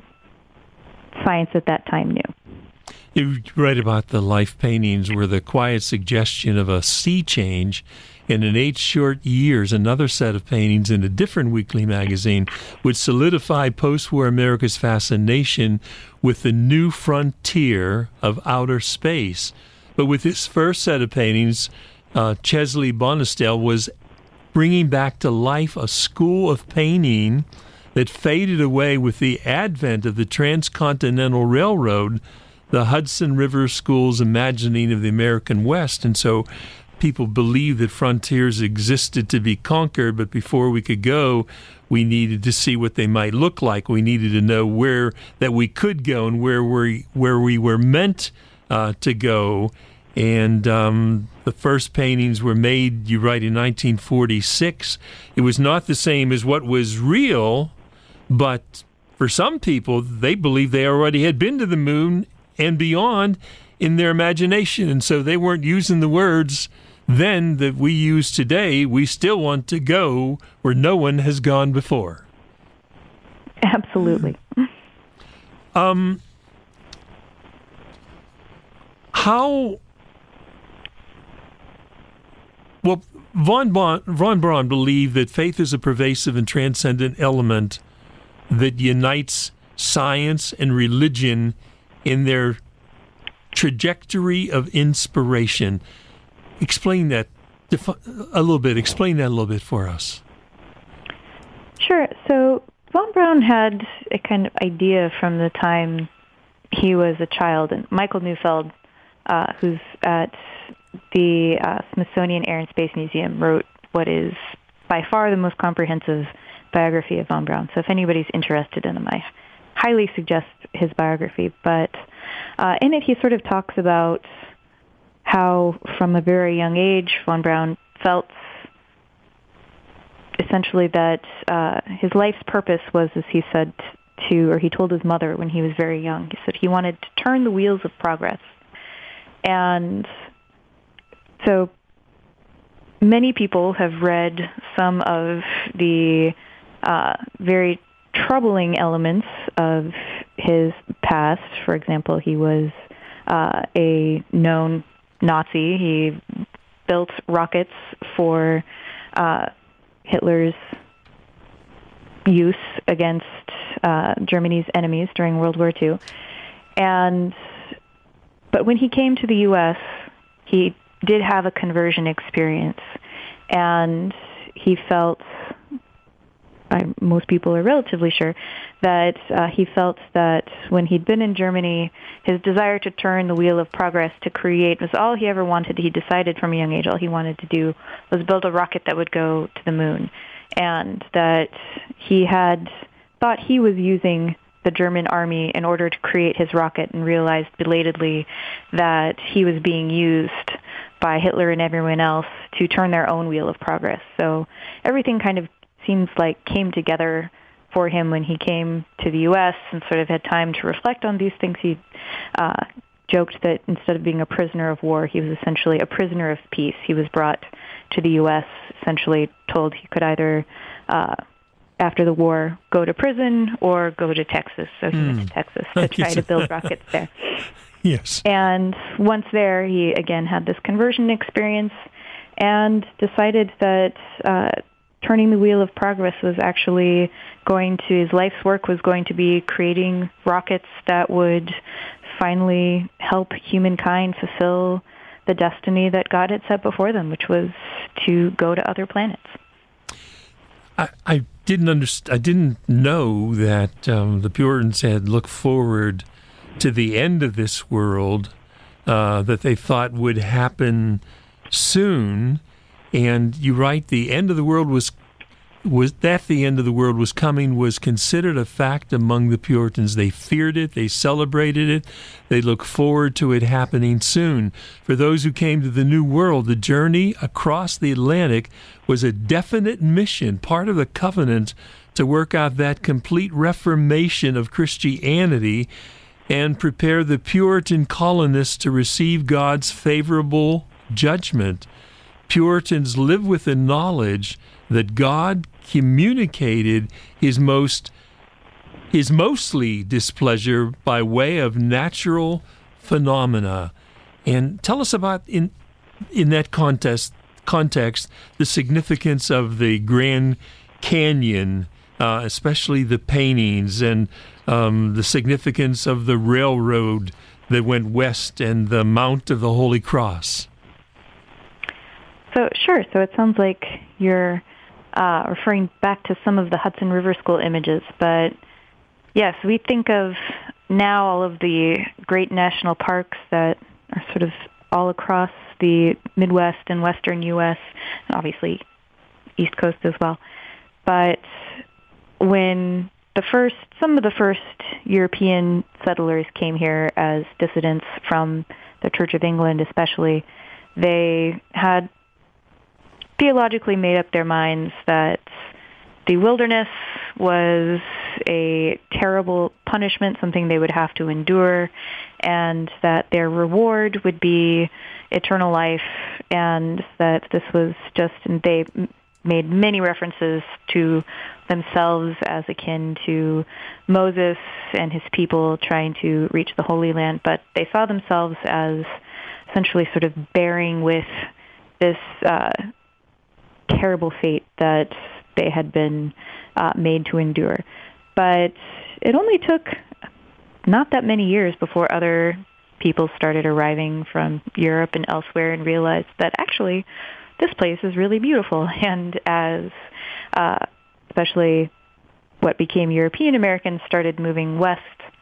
science at that time knew. You write about the life paintings where the quiet suggestion of a sea change. And in eight short years, another set of paintings in a different weekly magazine would solidify post-war America's fascination with the new frontier of outer space. But with this first set of paintings, uh, Chesley Bonestell was bringing back to life a school of painting that faded away with the advent of the Transcontinental Railroad, the Hudson River School's imagining of the American West. And so people believed that frontiers existed to be conquered, but before we could go, we needed to see what they might look like. We needed to know where that we could go and where we where we were meant uh, to go. And um, the first paintings were made, you write, in nineteen forty-six. It was not the same as what was real, but for some people, they believed they already had been to the moon and beyond in their imagination, and so they weren't using the words then that we use today. We still want to go where no one has gone before. Absolutely. Um, how... Well, von, bon, von Braun believed that faith is a pervasive and transcendent element that unites science and religion in their trajectory of inspiration. Explain that a little bit. Explain that a little bit for us. Sure. So von Braun had a kind of idea from the time he was a child, and Michael Neufeld, uh, who's at the uh, Smithsonian Air and Space Museum, wrote what is by far the most comprehensive biography of von Braun. So if anybody's interested in him, I highly suggest his biography. But uh, in it, he sort of talks about how from a very young age, von Braun felt essentially that uh, his life's purpose was, as he said to, or he told his mother when he was very young, he said he wanted to turn the wheels of progress. And so many people have read some of the uh, very troubling elements of his past. For example, he was uh, a known Nazi. He built rockets for uh, Hitler's use against uh, Germany's enemies during World War Two. And but when he came to the U S, he did have a conversion experience, and he felt, I, most people are relatively sure, that uh, he felt that when he'd been in Germany, his desire to turn the wheel of progress to create was all he ever wanted. He decided from a young age all he wanted to do was build a rocket that would go to the moon, and that he had thought he was using the German army in order to create his rocket, and realized belatedly that he was being used by Hitler and everyone else to turn their own wheel of progress. So everything kind of seems like came together for him when he came to the U S and sort of had time to reflect on these things. He uh, joked that instead of being a prisoner of war, he was essentially a prisoner of peace. He was brought to the U S, essentially told he could either, uh, after the war, go to prison or go to Texas. So he mm. went to Texas to try to build rockets there. Yes. And once there, he again had this conversion experience and decided that uh, turning the wheel of progress was actually going to, his life's work was going to be creating rockets that would finally help humankind fulfill the destiny that God had set before them, which was to go to other planets. I, I didn't understand. I didn't know that um, the Puritans had looked forward to the end of this world uh, that they thought would happen soon. And you write, the end of the world was was that the end of the world was coming was considered a fact among the Puritans. They feared it. They celebrated it. They looked forward to it happening soon. For those who came to the New World, the journey across the Atlantic was a definite mission, part of the covenant to work out that complete reformation of Christianity and prepare the Puritan colonists to receive God's favorable judgment. Puritans live with the knowledge that God communicated his most his mostly displeasure by way of natural phenomena. And tell us about in in that context context the significance of the Grand Canyon, uh, especially the paintings, and um, the significance of the railroad that went west and the Mount of the Holy Cross. So sure. So it sounds like you're uh, referring back to some of the Hudson River School images. But yes, we think of now all of the great national parks that are sort of all across the Midwest and Western U S, and obviously East Coast as well. But when the first, some of the first European settlers came here as dissidents from the Church of England especially, they had theologically made up their minds that the wilderness was a terrible punishment, something they would have to endure, and that their reward would be eternal life, and that this was just, and they made many references to themselves as akin to Moses and his people trying to reach the Holy Land, but they saw themselves as essentially sort of bearing with this uh, terrible fate that they had been uh, made to endure. But it only took not that many years before other people started arriving from Europe and elsewhere and realized that actually this place is really beautiful. And as uh, especially what became European Americans started moving west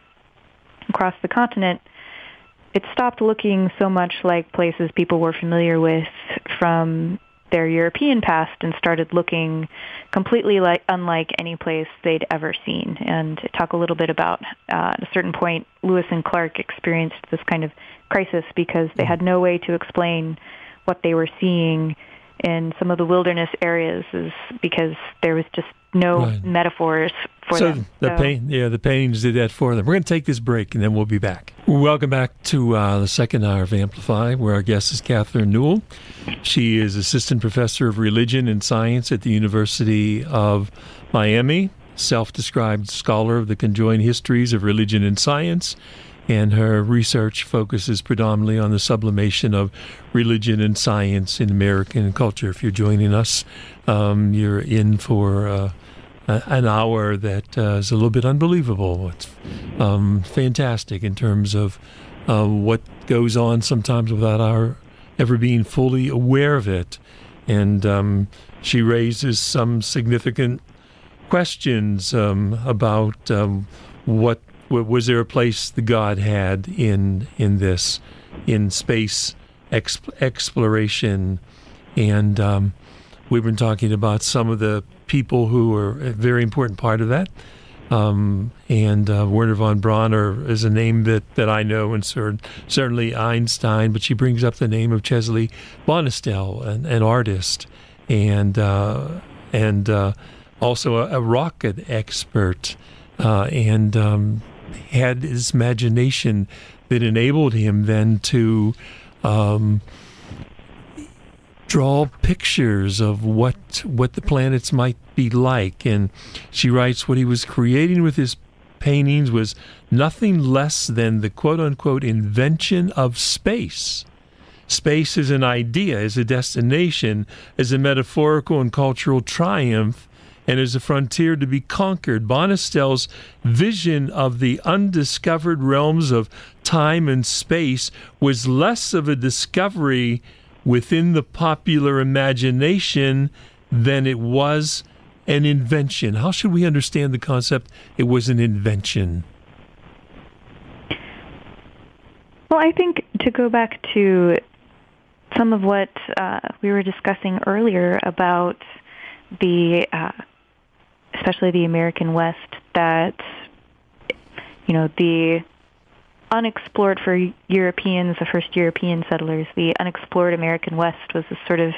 across the continent, it stopped looking so much like places people were familiar with from their European past and started looking completely like unlike any place they'd ever seen. And talk a little bit about, uh, at a certain point, Lewis and Clark experienced this kind of crisis because they had no way to explain what they were seeing in some of the wilderness areas, is because there was just no right. metaphors for so them. The so pain, yeah, the paintings did that for them. We're going to take this break, and then we'll be back. Welcome back to uh, the second hour of Amplify, where our guest is Catherine Newell. She is Assistant Professor of Religion and Science at the University of Miami, self-described scholar of the conjoined histories of religion and science, and her research focuses predominantly on the sublimation of religion and science in American culture. If you're joining us, um, you're in for uh, an hour that uh, is a little bit unbelievable. It's um, fantastic in terms of uh, what goes on sometimes without our ever being fully aware of it. And um, she raises some significant questions um, about um, what was there a place the God had in in this, in space exp- exploration, and um, we've been talking about some of the people who are a very important part of that. Um, and uh, Werner von Braun are, is a name that, that I know, and cer- certainly Einstein, but she brings up the name of Chesley Bonestell, an, an artist, and uh, and uh, also a, a rocket expert, uh, and um, had his imagination that enabled him then to um, draw pictures of what what the planets might be like. And she writes, what he was creating with his paintings was nothing less than the quote-unquote invention of space. space as an idea, as a destination, as a metaphorical and cultural triumph, and as a frontier to be conquered. Bonestell's vision of the undiscovered realms of time and space was less of a discovery within the popular imagination than it was an invention. How should we understand the concept it was an invention? Well, I think to go back to some of what uh, we were discussing earlier about the, uh, especially the American West, that, you know, the unexplored for Europeans, the first European settlers, the unexplored American West was this sort of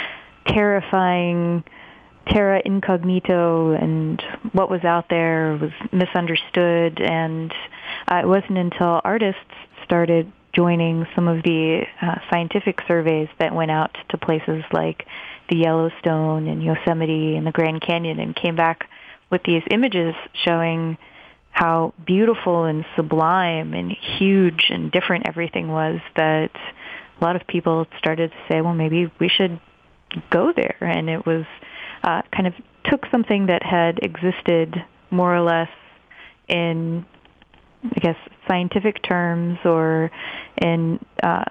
terrifying terra incognito, and what was out there was misunderstood, and uh, it wasn't until artists started joining some of the uh, scientific surveys that went out to places like the Yellowstone and Yosemite and the Grand Canyon and came back with these images showing how beautiful and sublime and huge and different everything was, that a lot of people started to say, well, maybe we should go there. And it was uh, kind of took something that had existed more or less in, I guess, scientific terms, or in, uh,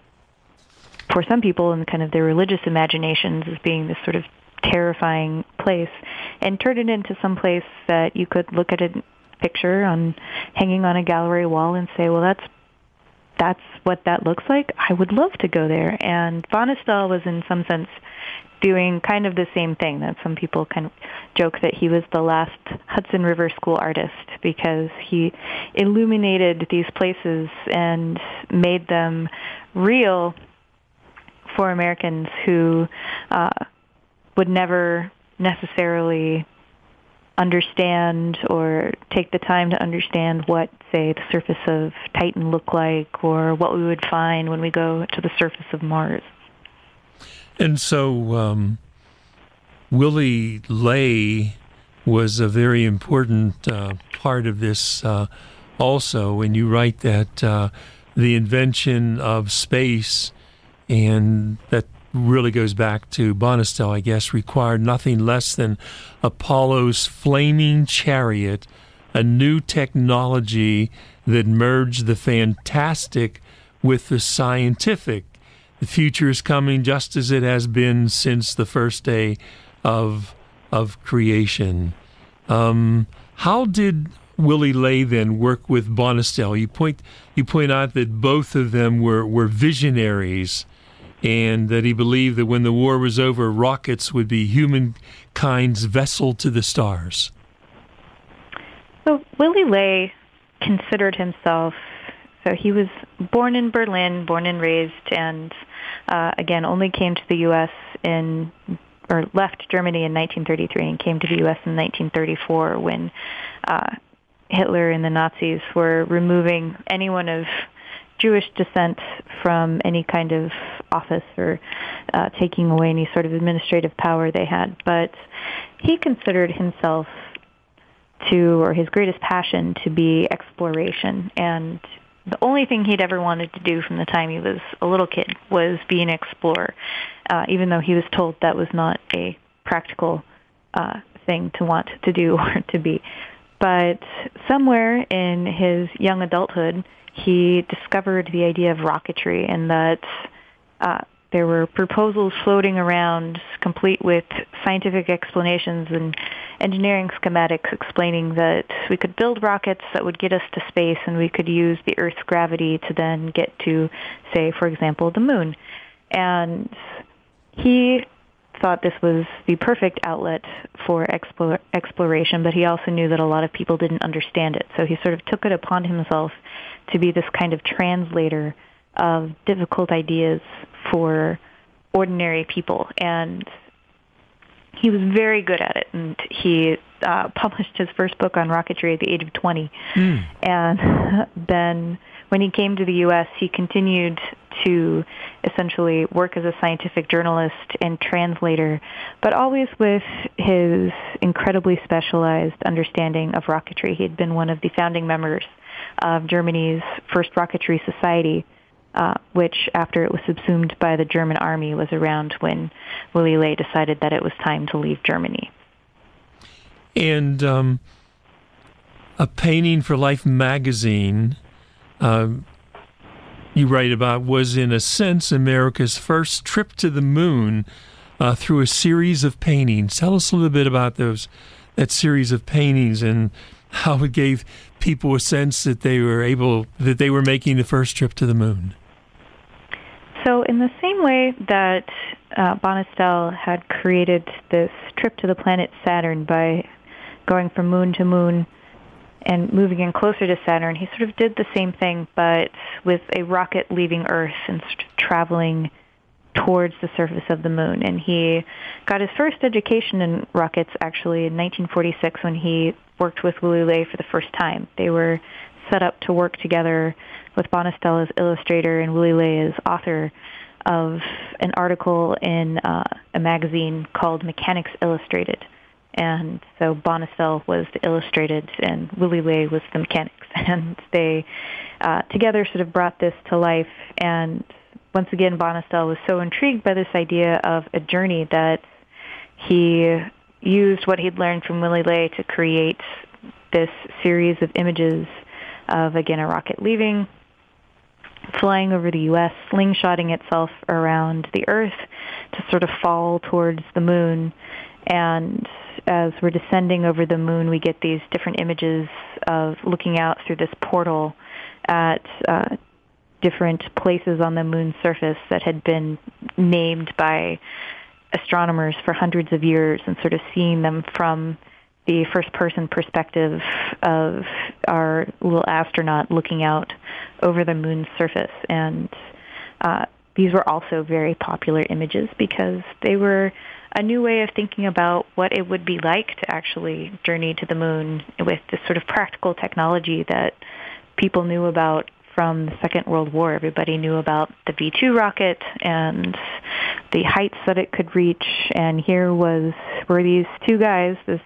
for some people, in kind of their religious imaginations as being this sort of terrifying place, and turned it into some place that you could look at a picture on hanging on a gallery wall and say, well, that's that's what that looks like. I would love to go there. And Bonestell was in some sense doing kind of the same thing. That some people kind of joke that he was the last Hudson River School artist, because he illuminated these places and made them real for Americans who uh, would never necessarily understand or take the time to understand what, say, the surface of Titan looked like, or what we would find when we go to the surface of Mars. And so um, Willy Ley was a very important uh, part of this uh, also, and you write that uh, the invention of space, and that really goes back to Bonestell, I guess, required nothing less than Apollo's flaming chariot, a new technology that merged the fantastic with the scientific. The future is coming just as it has been since the first day of of creation. Um, how did Willy Ley then work with Bonestell? You point you point out that both of them were, were visionaries, and that he believed that when the war was over, rockets would be humankind's vessel to the stars. So Willy Ley considered himself, so he was born in Berlin, born and raised, and uh, again, only came to the U S in, or left Germany in nineteen thirty-three and came to the U S in nineteen thirty-four when uh, Hitler and the Nazis were removing anyone of Jewish descent from any kind of office, or uh, taking away any sort of administrative power they had. But he considered himself to, or his greatest passion, to be exploration. And the only thing he'd ever wanted to do from the time he was a little kid was be an explorer, uh, even though he was told that was not a practical uh, thing to want to do or to be. But somewhere in his young adulthood, he discovered the idea of rocketry, and that uh, there were proposals floating around complete with scientific explanations and engineering schematics explaining that we could build rockets that would get us to space, and we could use the Earth's gravity to then get to, say, for example, the moon. And he thought this was the perfect outlet for explore, exploration, but he also knew that a lot of people didn't understand it. So he sort of took it upon himself to be this kind of translator of difficult ideas for ordinary people. And he was very good at it. And he uh, published his first book on rocketry at the age of twenty. Mm. And then when he came to the U S, he continued to essentially work as a scientific journalist and translator, but always with his incredibly specialized understanding of rocketry. He had been one of the founding members of Germany's first rocketry society, uh, which, after it was subsumed by the German army, was around when Willy Ley decided that it was time to leave Germany. And um, a Painting for Life magazine, uh, you write about, was in a sense America's first trip to the moon uh, through a series of paintings. Tell us a little bit about those, that series of paintings, and how it gave people a sense that they were able, that they were making the first trip to the moon. So in the same way that uh, Bonestel had created this trip to the planet Saturn by going from moon to moon and moving in closer to Saturn, he sort of did the same thing, but with a rocket leaving Earth and sort of traveling towards the surface of the moon. And he got his first education in rockets actually in nineteen forty-six when he worked with Willy Ley for the first time. They were set up to work together with Bonestel as illustrator and Willy Ley as author of an article in uh, a magazine called Mechanics Illustrated. And so Bonestel was the illustrated and Willy Ley was the mechanics. And they uh, together sort of brought this to life. And once again, Bonestel was so intrigued by this idea of a journey that he used what he'd learned from Willy Ley to create this series of images of, again, a rocket leaving, flying over the U S, slingshotting itself around the Earth to sort of fall towards the moon. And as we're descending over the moon, we get these different images of looking out through this portal at uh, different places on the moon's surface that had been named by astronomers for hundreds of years, and sort of seeing them from the first-person perspective of our little astronaut looking out over the moon's surface. And uh, these were also very popular images because they were a new way of thinking about what it would be like to actually journey to the moon with this sort of practical technology that people knew about from the Second World War. Everybody knew about the V two rocket and the heights that it could reach. And here was were these two guys, this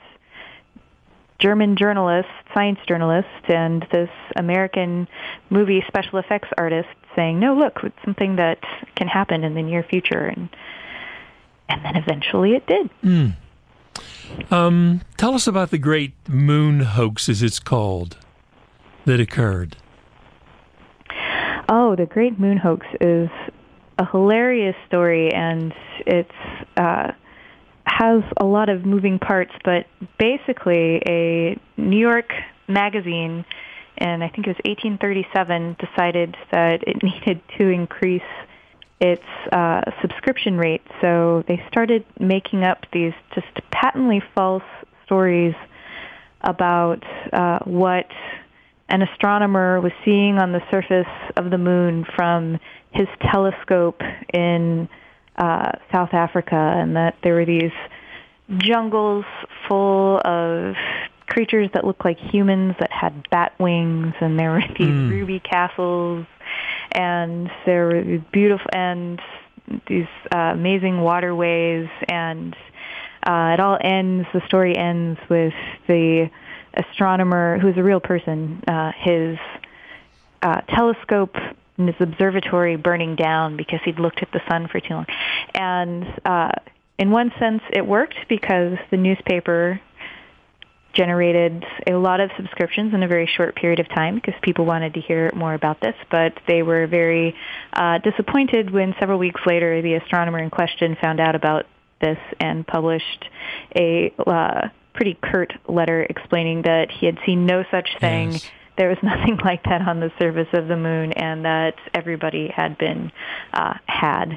German journalist, science journalist, and this American movie special effects artist saying, no, look, it's something that can happen in the near future. And and then eventually it did. Mm. Um, tell us about the great moon hoax, as it's called, that occurred. Oh, the Great Moon Hoax is a hilarious story, and it's uh, has a lot of moving parts, but basically a New York magazine, and I think it was eighteen thirty-seven, decided that it needed to increase its uh, subscription rate. So they started making up these just patently false stories about uh, what an astronomer was seeing on the surface of the moon from his telescope in uh, South Africa, and that there were these jungles full of creatures that looked like humans that had bat wings, and there were these mm. ruby castles, and there were these beautiful and these uh, amazing waterways, and uh, it all ends. The story ends with the astronomer, who's a real person, uh, his uh, telescope in his observatory burning down because he'd looked at the sun for too long. And uh, in one sense, it worked because the newspaper generated a lot of subscriptions in a very short period of time because people wanted to hear more about this. But they were very uh, disappointed when several weeks later the astronomer in question found out about this and published a uh, pretty curt letter explaining that he had seen no such thing. Yes. There was nothing like that on the surface of the moon, and that everybody had been uh, had.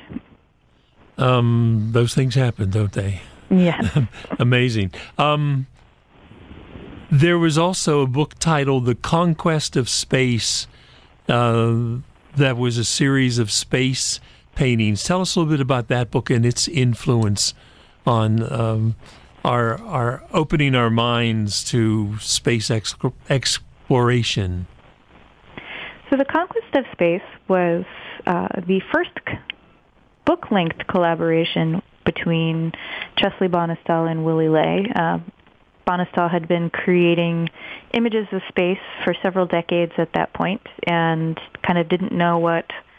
Um, those things happen, don't they? Yeah. Amazing. Um, there was also a book titled The Conquest of Space uh, that was a series of space paintings. Tell us a little bit about that book and its influence on um, our our opening our minds to space ex- exploration. So The Conquest of Space was uh, the first c- book-length collaboration between Chesley Bonestel and Willy Ley. Uh, Bonestel had been creating images of space for several decades at that point and kind of didn't know what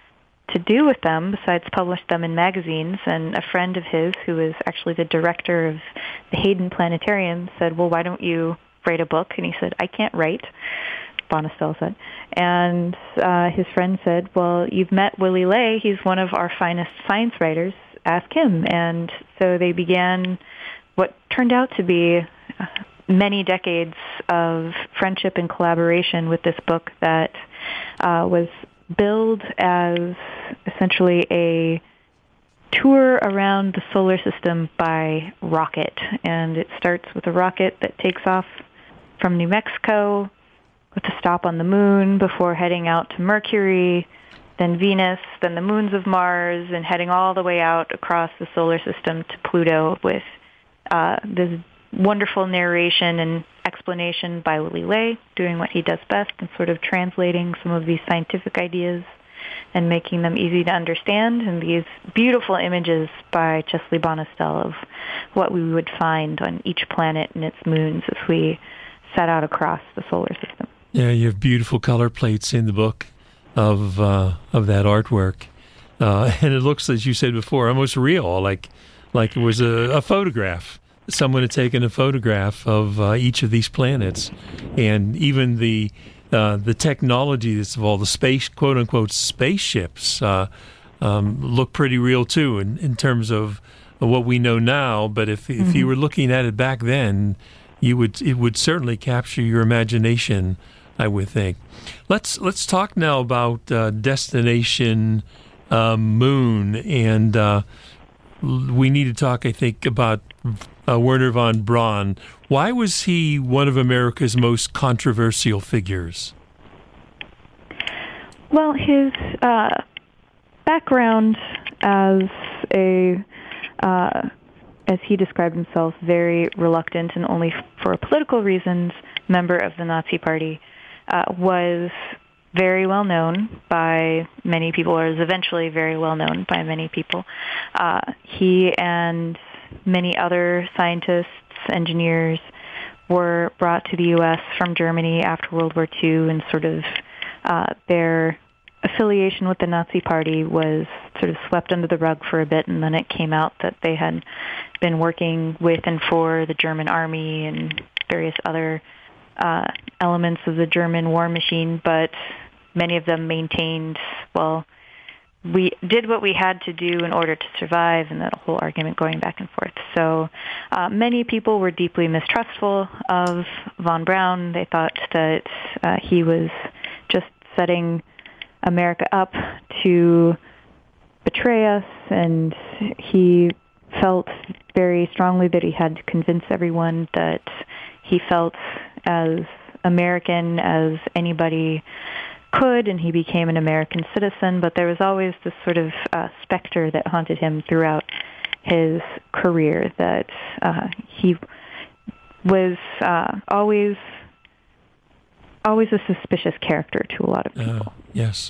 to do with them besides publish them in magazines. And a friend of his, who is actually the director of the Hayden Planetarium, said, well, why don't you write a book? And he said, I can't write, Bonestell said. And uh, his friend said, well, you've met Willy Ley. He's one of our finest science writers. Ask him. And so they began what turned out to be many decades of friendship and collaboration with this book that uh, was billed as essentially a tour around the solar system by rocket. And it starts with a rocket that takes off from New Mexico with a stop on the moon before heading out to Mercury, then Venus, then the moons of Mars, and heading all the way out across the solar system to Pluto with uh, this wonderful narration and explanation by Willy Ley, doing what he does best and sort of translating some of these scientific ideas and making them easy to understand, and these beautiful images by Chesley Bonestell of what we would find on each planet and its moons as we set out across the solar system. Yeah, you have beautiful color plates in the book of uh, of that artwork, uh, and it looks, as you said before, almost real, like like it was a, a photograph. Someone had taken a photograph of uh, each of these planets, and even the uh, the technology that's of all the space, quote unquote, spaceships uh, um, look pretty real too, in, in terms of what we know now. But if if mm-hmm. you were looking at it back then, you would it would certainly capture your imagination, I would think. Let's let's talk now about uh, Destination uh, Moon, and uh, we need to talk, I think, about uh, Wernher von Braun. Why was he one of America's most controversial figures? Well, his uh, background as a, uh, as he described himself, very reluctant and only for political reasons, member of the Nazi Party, uh, was very well known by many people, or is eventually very well known by many people. Uh, he and many other scientists, engineers, were brought to the U S from Germany after World War Two, and sort of uh, their affiliation with the Nazi Party was sort of swept under the rug for a bit, and then it came out that they had been working with and for the German army and various other uh, elements of the German war machine, but many of them maintained, well, we did what we had to do in order to survive, and that whole argument going back and forth. So uh, many people were deeply mistrustful of von Braun. They thought that uh, he was just setting America up to betray us, and he felt very strongly that he had to convince everyone that he felt as American as anybody could, and he became an American citizen. But there was always this sort of uh, specter that haunted him throughout his career, that uh, he was uh, always always a suspicious character to a lot of people. Uh, yes.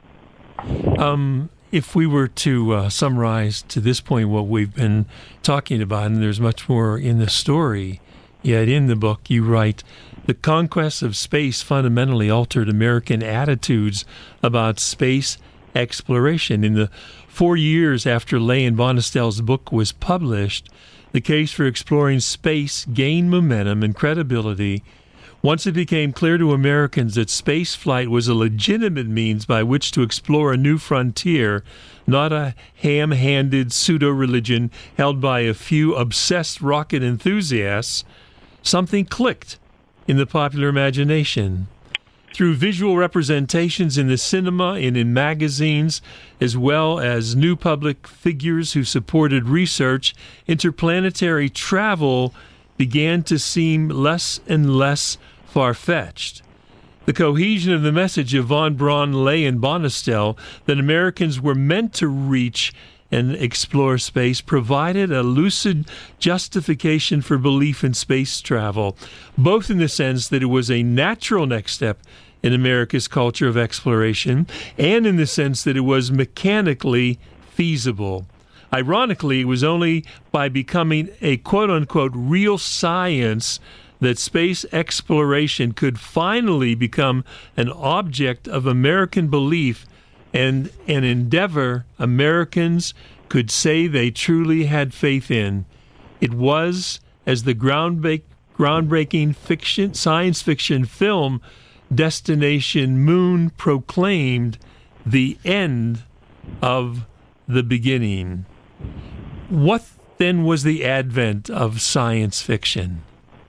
Um, if we were to uh, summarize to this point what we've been talking about, and there's much more in the story, yet in the book you write, the conquest of space fundamentally altered American attitudes about space exploration. In the four years after Ley and Bonestell's book was published, the case for exploring space gained momentum and credibility once it became clear to Americans that space flight was a legitimate means by which to explore a new frontier, not a ham-handed pseudo-religion held by a few obsessed rocket enthusiasts. Something clicked in the popular imagination. Through visual representations in the cinema and in magazines, as well as new public figures who supported research, interplanetary travel began to seem less and less far-fetched. The cohesion of the message of von Braun, Ley, and Bonestell that Americans were meant to reach and explore space provided a lucid justification for belief in space travel, both in the sense that it was a natural next step in America's culture of exploration, and in the sense that it was mechanically feasible. Ironically, it was only by becoming a quote-unquote real science that space exploration could finally become an object of American belief and an endeavor Americans could say they truly had faith in. It was, as the groundbreak, groundbreaking fiction, science fiction film Destination Moon proclaimed, the end of the beginning. What then was the advent of science fiction?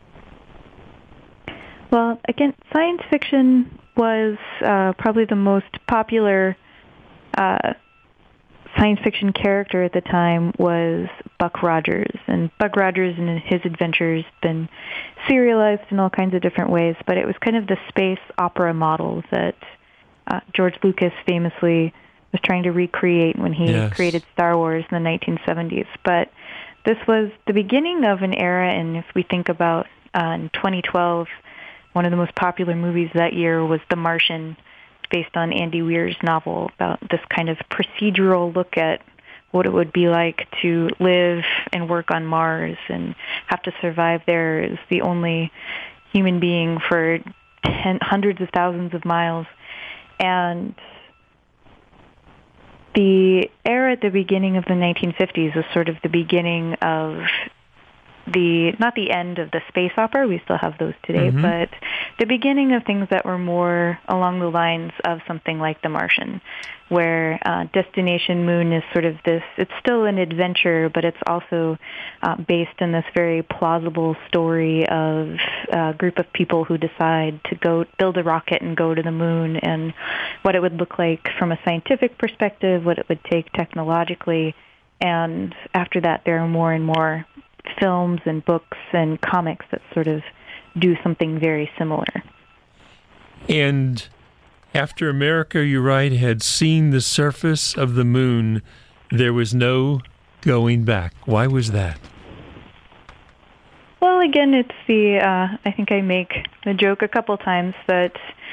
Well, again, science fiction was uh, probably the most popular uh, science fiction character at the time was Buck Rogers. And Buck Rogers and his adventures been serialized in all kinds of different ways, but it was kind of the space opera model that uh, George Lucas famously was trying to recreate when he yes. created Star Wars in the nineteen seventies. But this was the beginning of an era, and if we think about uh, in twenty twelve, one of the most popular movies that year was The Martian, based on Andy Weir's novel about this kind of procedural look at what it would be like to live and work on Mars and have to survive there as the only human being for ten, hundreds of thousands of miles. And the era at the beginning of the nineteen fifties was sort of the beginning of the, not the end of the space opera, we still have those today, mm-hmm. but the beginning of things that were more along the lines of something like The Martian, where uh, Destination Moon is sort of this, it's still an adventure, but it's also uh, based in this very plausible story of a group of people who decide to go build a rocket and go to the moon, and what it would look like from a scientific perspective, what it would take technologically. And after that, there are more and more films and books and comics that sort of do something very similar. And after America, you write, had seen the surface of the moon, there was no going back. Why was that? Well, again, it's the, uh, I think I make the joke a couple times that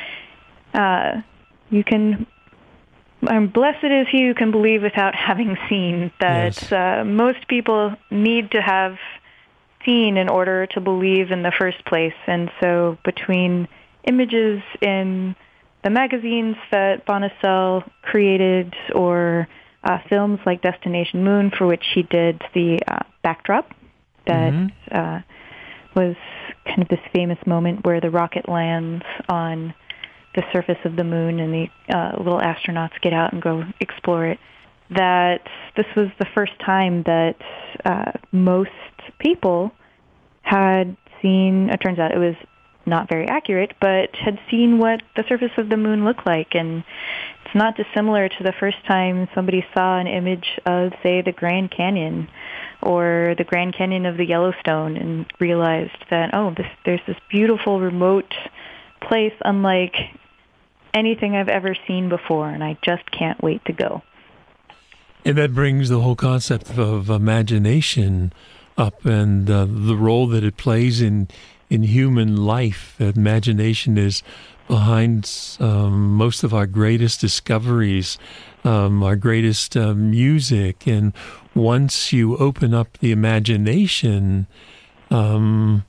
uh, you can, um, blessed is he who can believe without having seen, that yes. uh, most people need to have seen in order to believe in the first place. And so between images in the magazines that Bonicel created, or uh, films like Destination Moon, for which he did the uh, backdrop, that mm-hmm. uh, was kind of this famous moment where the rocket lands on the surface of the moon and the uh, little astronauts get out and go explore it, that this was the first time that uh, most people had seen, it turns out it was not very accurate, but had seen what the surface of the moon looked like. And it's not dissimilar to the first time somebody saw an image of, say, the Grand Canyon or the Grand Canyon of the Yellowstone and realized that, oh, this, there's this beautiful remote place unlike anything I've ever seen before, and I just can't wait to go. And that brings the whole concept of imagination up, and uh, the role that it plays in in human life. Imagination is behind um, most of our greatest discoveries, um, our greatest uh, music. And once you open up the imagination, um,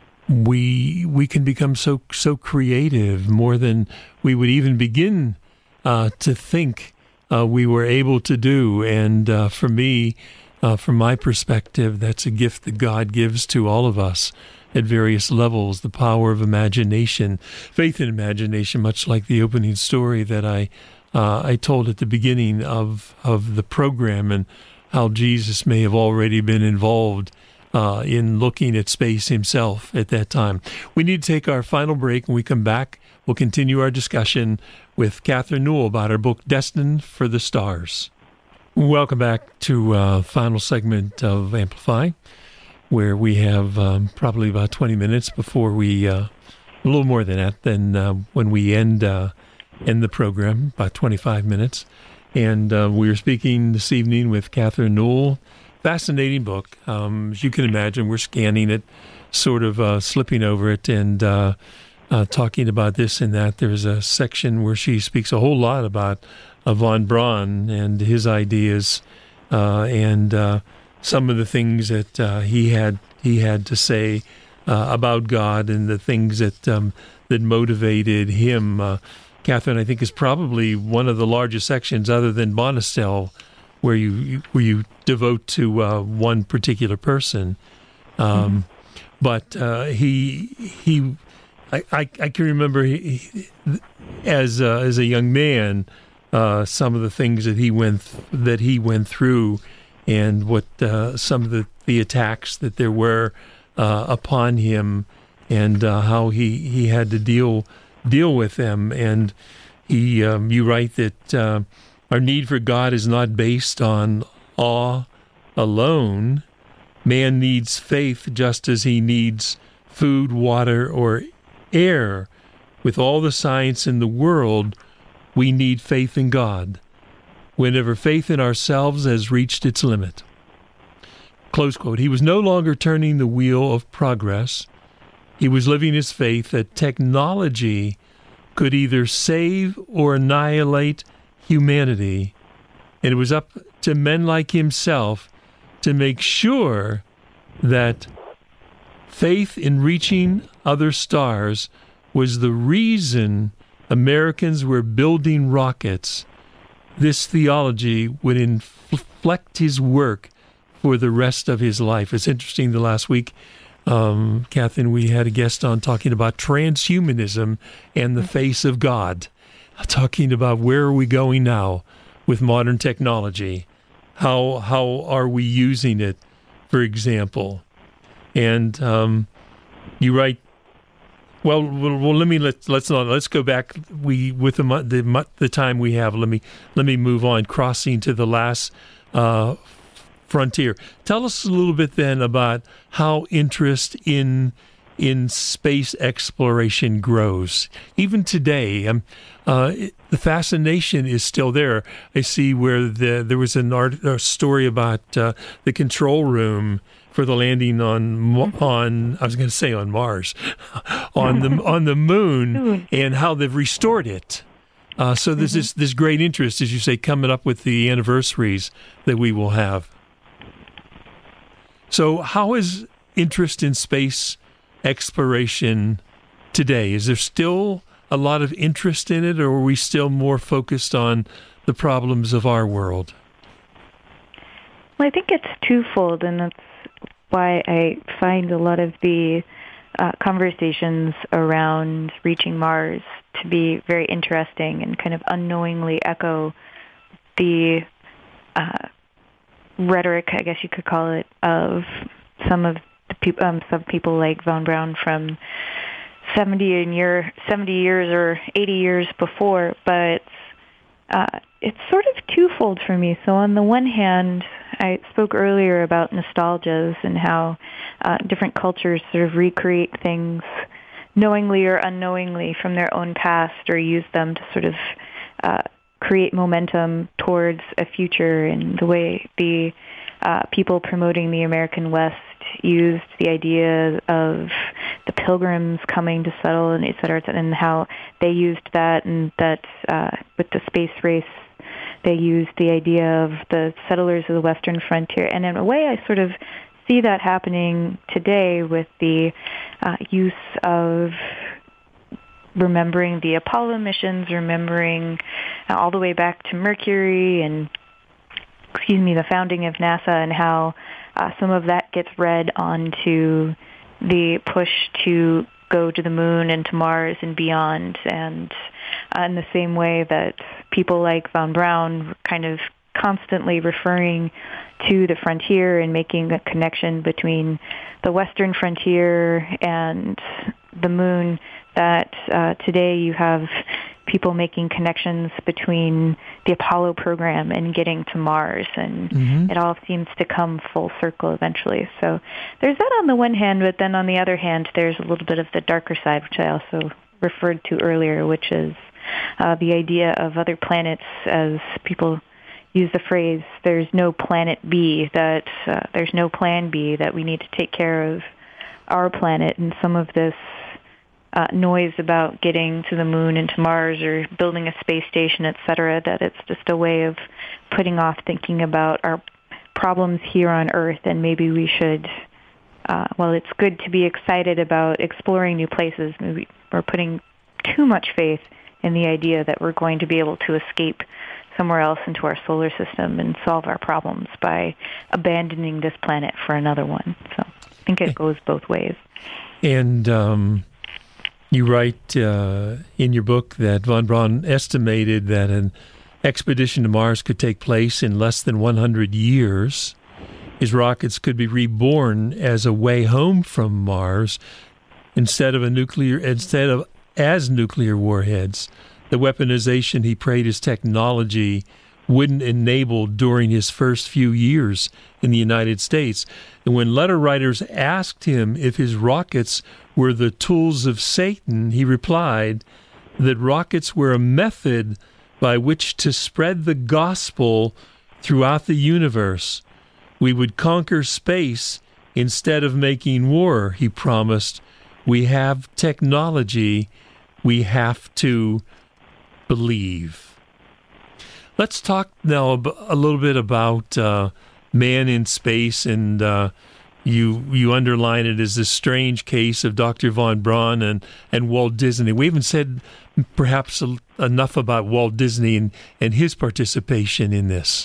we we can become so so creative, more than we would even begin uh, to think uh, we were able to do. And uh, for me, uh, from my perspective, that's a gift that God gives to all of us at various levels, the power of imagination, faith in imagination, much like the opening story that I uh, I told at the beginning of, of the program, and how Jesus may have already been involved uh, in looking at space himself at that time. We need to take our final break. When we come back, we'll continue our discussion with Catherine Newell about her book, Destined for the Stars. Welcome back to uh final segment of Amplify, where we have um, probably about twenty minutes before we, uh, a little more than that, than uh, when we end uh, end the program, about twenty-five minutes. And uh, we are speaking this evening with Catherine Newell. Fascinating book. Um, as you can imagine, we're scanning it, sort of uh, slipping over it, and uh, uh, talking about this and that. There's a section where she speaks a whole lot about uh, von Braun and his ideas, uh, and uh, some of the things that uh, he had he had to say uh, about God, and the things that um, that motivated him. Uh, Catherine, I think is probably one of the largest sections other than Monostel where you where you devote to uh, one particular person. Um, mm-hmm. But uh, he he, I, I, I can remember he, he, as uh, as a young man, uh, some of the things that he went th- that he went through, and what uh, some of the, the attacks that there were uh, upon him, and uh, how he, he had to deal deal with them. And he um, you write that uh, our need for God is not based on awe alone. Man needs faith just as he needs food, water, or air. With all the science in the world, we need faith in God. Whenever faith in ourselves has reached its limit. Close quote. He was no longer turning the wheel of progress. He was living his faith that technology could either save or annihilate humanity. And it was up to men like himself to make sure that faith in reaching other stars was the reason Americans were building rockets. This theology would inflect his work for the rest of his life. It's interesting, the last week, um, Catherine, we had a guest on talking about transhumanism and the face of God, talking about where are we going now with modern technology. How how are we using it, for example? And um, you write, well, well, well, let me let let's not let's go back. We with the the the time we have. Let me let me move on. Crossing to the last uh, frontier. Tell us a little bit then about how interest in in space exploration grows. Even today, um, uh, it, the fascination is still there. I see where the, there was an art, a story about uh, the control room for the landing on on I was going to say on Mars, on the on the moon, and how they've restored it. Uh, so there's mm-hmm. this this great interest, as you say, coming up with the anniversaries that we will have. So how is interest in space exploration today? Is there still a lot of interest in it, or are we still more focused on the problems of our world? Well, I think it's twofold, and that's why I find a lot of the uh, conversations around reaching Mars to be very interesting and kind of unknowingly echo the uh, rhetoric, I guess you could call it, of some of the people, um, some people like von Braun from seventy and year, seventy years or eighty years before. But uh, it's sort of twofold for me. So on the one hand, I spoke earlier about nostalgias and how uh, different cultures sort of recreate things knowingly or unknowingly from their own past, or use them to sort of uh, create momentum towards a future. And the way the uh, people promoting the American West used the idea of the pilgrims coming to settle, and et cetera, and how they used that, and that uh, with the space race, they used the idea of the settlers of the Western frontier. And in a way, I sort of see that happening today with the uh, use of remembering the Apollo missions, remembering uh, all the way back to Mercury and, excuse me, the founding of NASA, and how uh, some of that gets read onto the push to go to the moon and to Mars and beyond. And uh, in the same way that people like von Braun were kind of constantly referring to the frontier and making a connection between the Western frontier and the moon, that uh, today you have people making connections between the Apollo program and getting to Mars, and mm-hmm. it all seems to come full circle eventually. So there's that on the one hand, but then on the other hand, there's a little bit of the darker side, which I also referred to earlier, which is uh, the idea of other planets. As people use the phrase, there's no planet B, that uh, there's no plan B, that we need to take care of our planet. And some of this Uh, noise about getting to the moon and to Mars or building a space station, et cetera, that it's just a way of putting off thinking about our problems here on Earth, and maybe we should, uh, well, it's good to be excited about exploring new places. Maybe we're putting too much faith in the idea that we're going to be able to escape somewhere else into our solar system and solve our problems by abandoning this planet for another one. So I think it goes both ways. And um, you write uh, in your book that von Braun estimated that an expedition to Mars could take place in less than one hundred years. His rockets could be reborn as a way home from Mars instead of a nuclear, instead of as nuclear warheads. The weaponization he prayed his technology wouldn't enable during his first few years in the United States. And when letter writers asked him if his rockets were the tools of Satan, he replied that rockets were a method by which to spread the gospel throughout the universe. We would conquer space instead of making war, he promised. We have technology. We have to believe. Let's talk now a little bit about uh, man in space, and uh, you you underline it as a strange case of Doctor von Braun and, and Walt Disney. We haven't said perhaps a, enough about Walt Disney and, and his participation in this.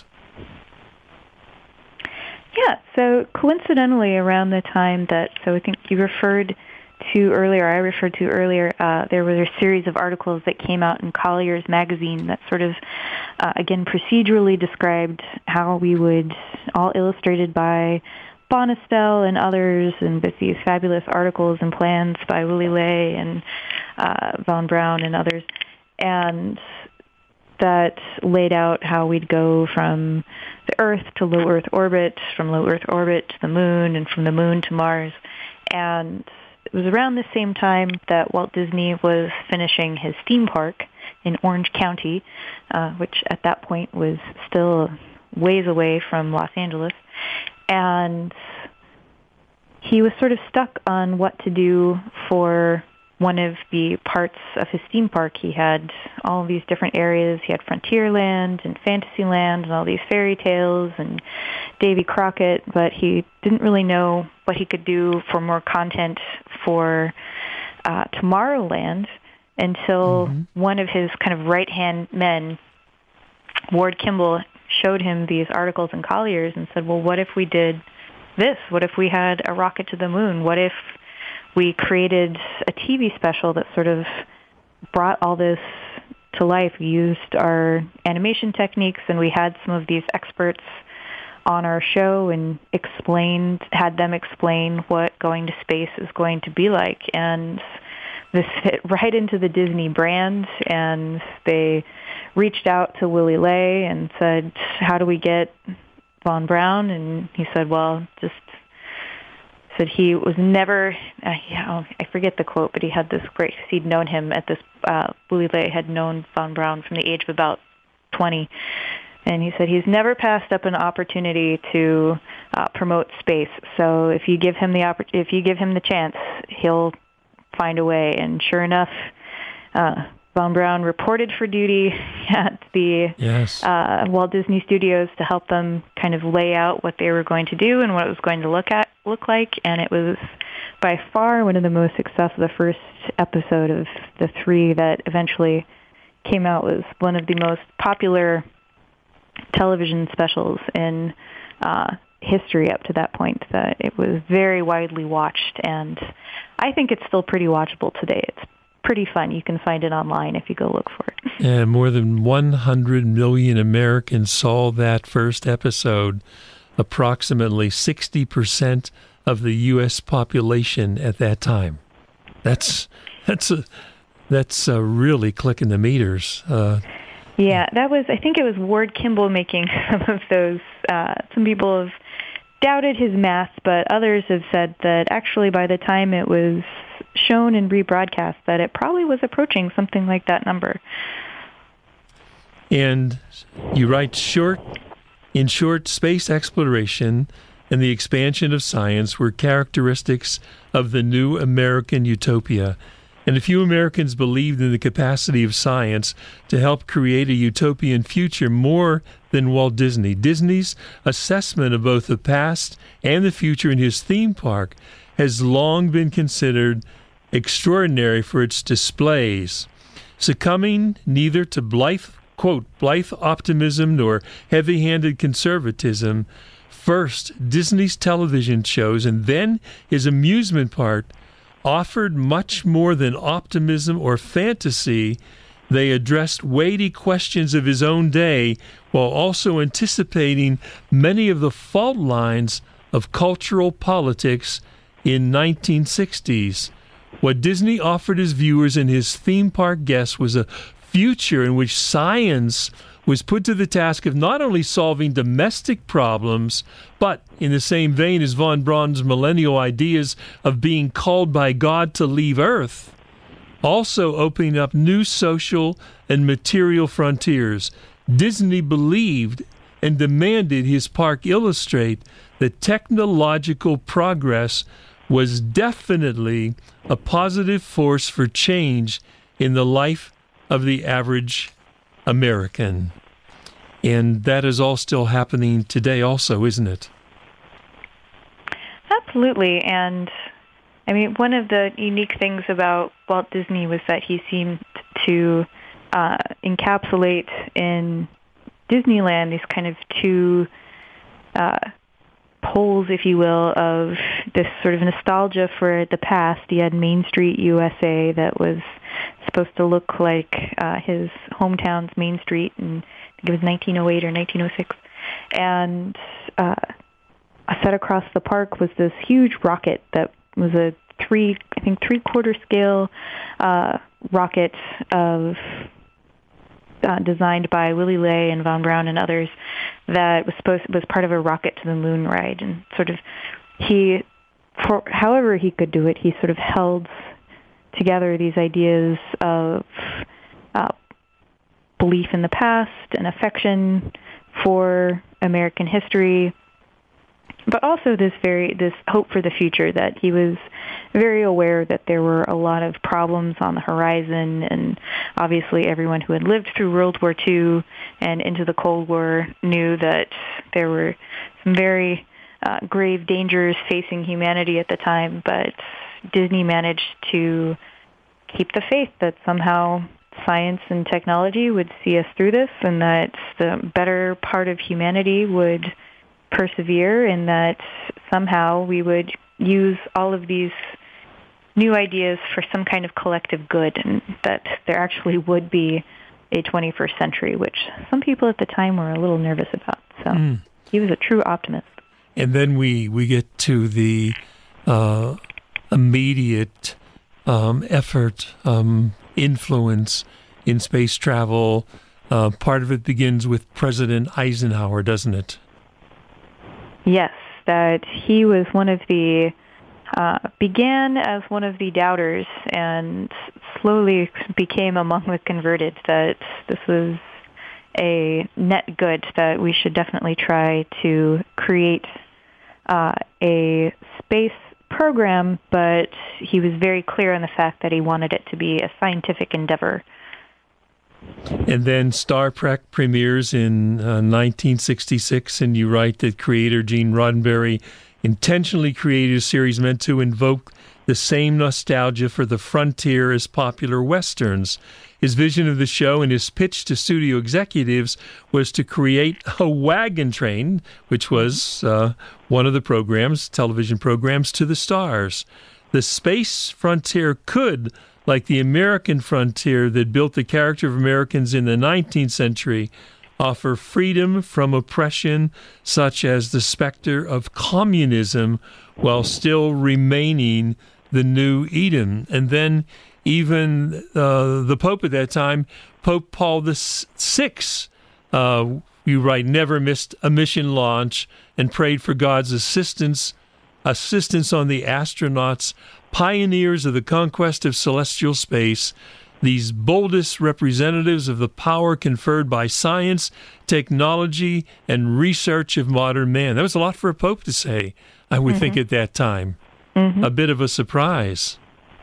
Yeah, so coincidentally around the time that, so I think you referred to earlier, I referred to earlier, uh, there were a series of articles that came out in Collier's magazine that sort of, uh, again, procedurally described how we would, all illustrated by Bonestell and others, and with these fabulous articles and plans by Willy Ley and uh, von Braun and others, and that laid out how we'd go from the Earth to low Earth orbit, from low Earth orbit to the Moon, and from the Moon to Mars. And it was around the same time that Walt Disney was finishing his theme park in Orange County, uh, which at that point was still ways away from Los Angeles. And he was sort of stuck on what to do for one of the parts of his theme park. He had all of these different areas. He had Frontierland and Fantasyland and all these fairy tales and Davy Crockett, but he didn't really know what he could do for more content for uh, Tomorrowland until mm-hmm. one of his kind of right-hand men, Ward Kimball, showed him these articles in Collier's and said, well, what if we did this? What if we had a rocket to the moon? What if we created a T V special that sort of brought all this to life? We used our animation techniques, and we had some of these experts on our show and explained, had them explain what going to space is going to be like. And this fit right into the Disney brand, and they reached out to Willy Ley and said, how do we get von Braun? And he said, well, just said he was never, uh, yeah, I forget the quote, but he had this great, he'd known him at this, uh, Willy Ley had known von Braun from the age of about twenty. And he said he's never passed up an opportunity to uh, promote space. So if you give him the oppor- if you give him the chance, he'll find a way. And sure enough, uh, von Braun reported for duty at the yes. uh, Walt Disney Studios to help them kind of lay out what they were going to do and what it was going to look at look like. And it was by far one of the most successful. The first episode of the three that eventually came out was one of the most popular television specials in uh, history up to that point. That it was very widely watched, and I think it's still pretty watchable today. It's pretty fun. You can find it online if you go look for it. And more than one hundred million Americans saw that first episode, approximately sixty percent of the U S population at that time. That's that's a, that's a really clicking the meters. Uh, Yeah, that was, I think it was Ward Kimball making some of those. Uh, some people have doubted his math, but others have said that actually by the time it was shown and rebroadcast, that it probably was approaching something like that number. And you write, short, in short, space exploration and the expansion of science were characteristics of the new American utopia. And a few Americans believed in the capacity of science to help create a utopian future more than Walt Disney. Disney's assessment of both the past and the future in his theme park has long been considered extraordinary for its displays. succumbing neither to blithe, quote, blithe optimism nor heavy-handed conservatism. First, Disney's television shows and then his amusement park offered much more than optimism or fantasy. They addressed weighty questions of his own day while also anticipating many of the fault lines of cultural politics in nineteen sixties. What Disney offered his viewers and his theme park guests was a future in which science was put to the task of not only solving domestic problems, but, in the same vein as von Braun's millennial ideas of being called by God to leave Earth, also opening up new social and material frontiers. Disney believed and demanded his park illustrate that technological progress was definitely a positive force for change in the life of the average American. And that is all still happening today also, isn't it? Absolutely. And I mean, one of the unique things about Walt Disney was that he seemed to uh, encapsulate in Disneyland these kind of two uh, poles, if you will, of this sort of nostalgia for the past. He had Main Street U S A that was supposed to look like uh, his hometown's Main Street, and I think it was nineteen oh eight or nineteen oh six. And uh, set across the park was this huge rocket that was a three, I think, three-quarter scale uh, rocket of uh, designed by Willy Ley and Von Braun and others that was supposed was part of a rocket to the moon ride. And sort of he, for however he could do it, he sort of held together these ideas of uh, belief in the past and affection for American history, but also this very this hope for the future, that he was very aware that there were a lot of problems on the horizon, and obviously everyone who had lived through World War Two and into the Cold War knew that there were some very uh, grave dangers facing humanity at the time, but Disney managed to keep the faith that somehow science and technology would see us through this, and that the better part of humanity would persevere, and that somehow we would use all of these new ideas for some kind of collective good, and that there actually would be a twenty-first century, which some people at the time were a little nervous about. So mm. he was a true optimist. And then we, we get to the uh, immediate um, effort, um, influence in space travel. Uh, part of it begins with President Eisenhower, doesn't it? Yes, that he was one of the, uh, began as one of the doubters and slowly became among the converted, that this was a net good, that we should definitely try to create uh, a space program, but he was very clear on the fact that he wanted it to be a scientific endeavor. And then Star Trek premieres in uh, nineteen sixty-six, and you write that creator Gene Roddenberry intentionally created a series meant to invoke the same nostalgia for the frontier as popular Westerns. His vision of the show and his pitch to studio executives was to create a wagon train, which was uh, one of the programs, television programs, to the stars. The space frontier could, like the American frontier that built the character of Americans in the nineteenth century, offer freedom from oppression, such as the specter of communism, while still remaining the new Eden. And then even uh, the Pope at that time, Pope Paul the Sixth, uh, you write, never missed a mission launch and prayed for God's assistance, assistance on the astronauts, pioneers of the conquest of celestial space, these boldest representatives of the power conferred by science, technology, and research of modern man. That was a lot for a pope to say, I would mm-hmm. think, at that time. Mm-hmm. A bit of a surprise.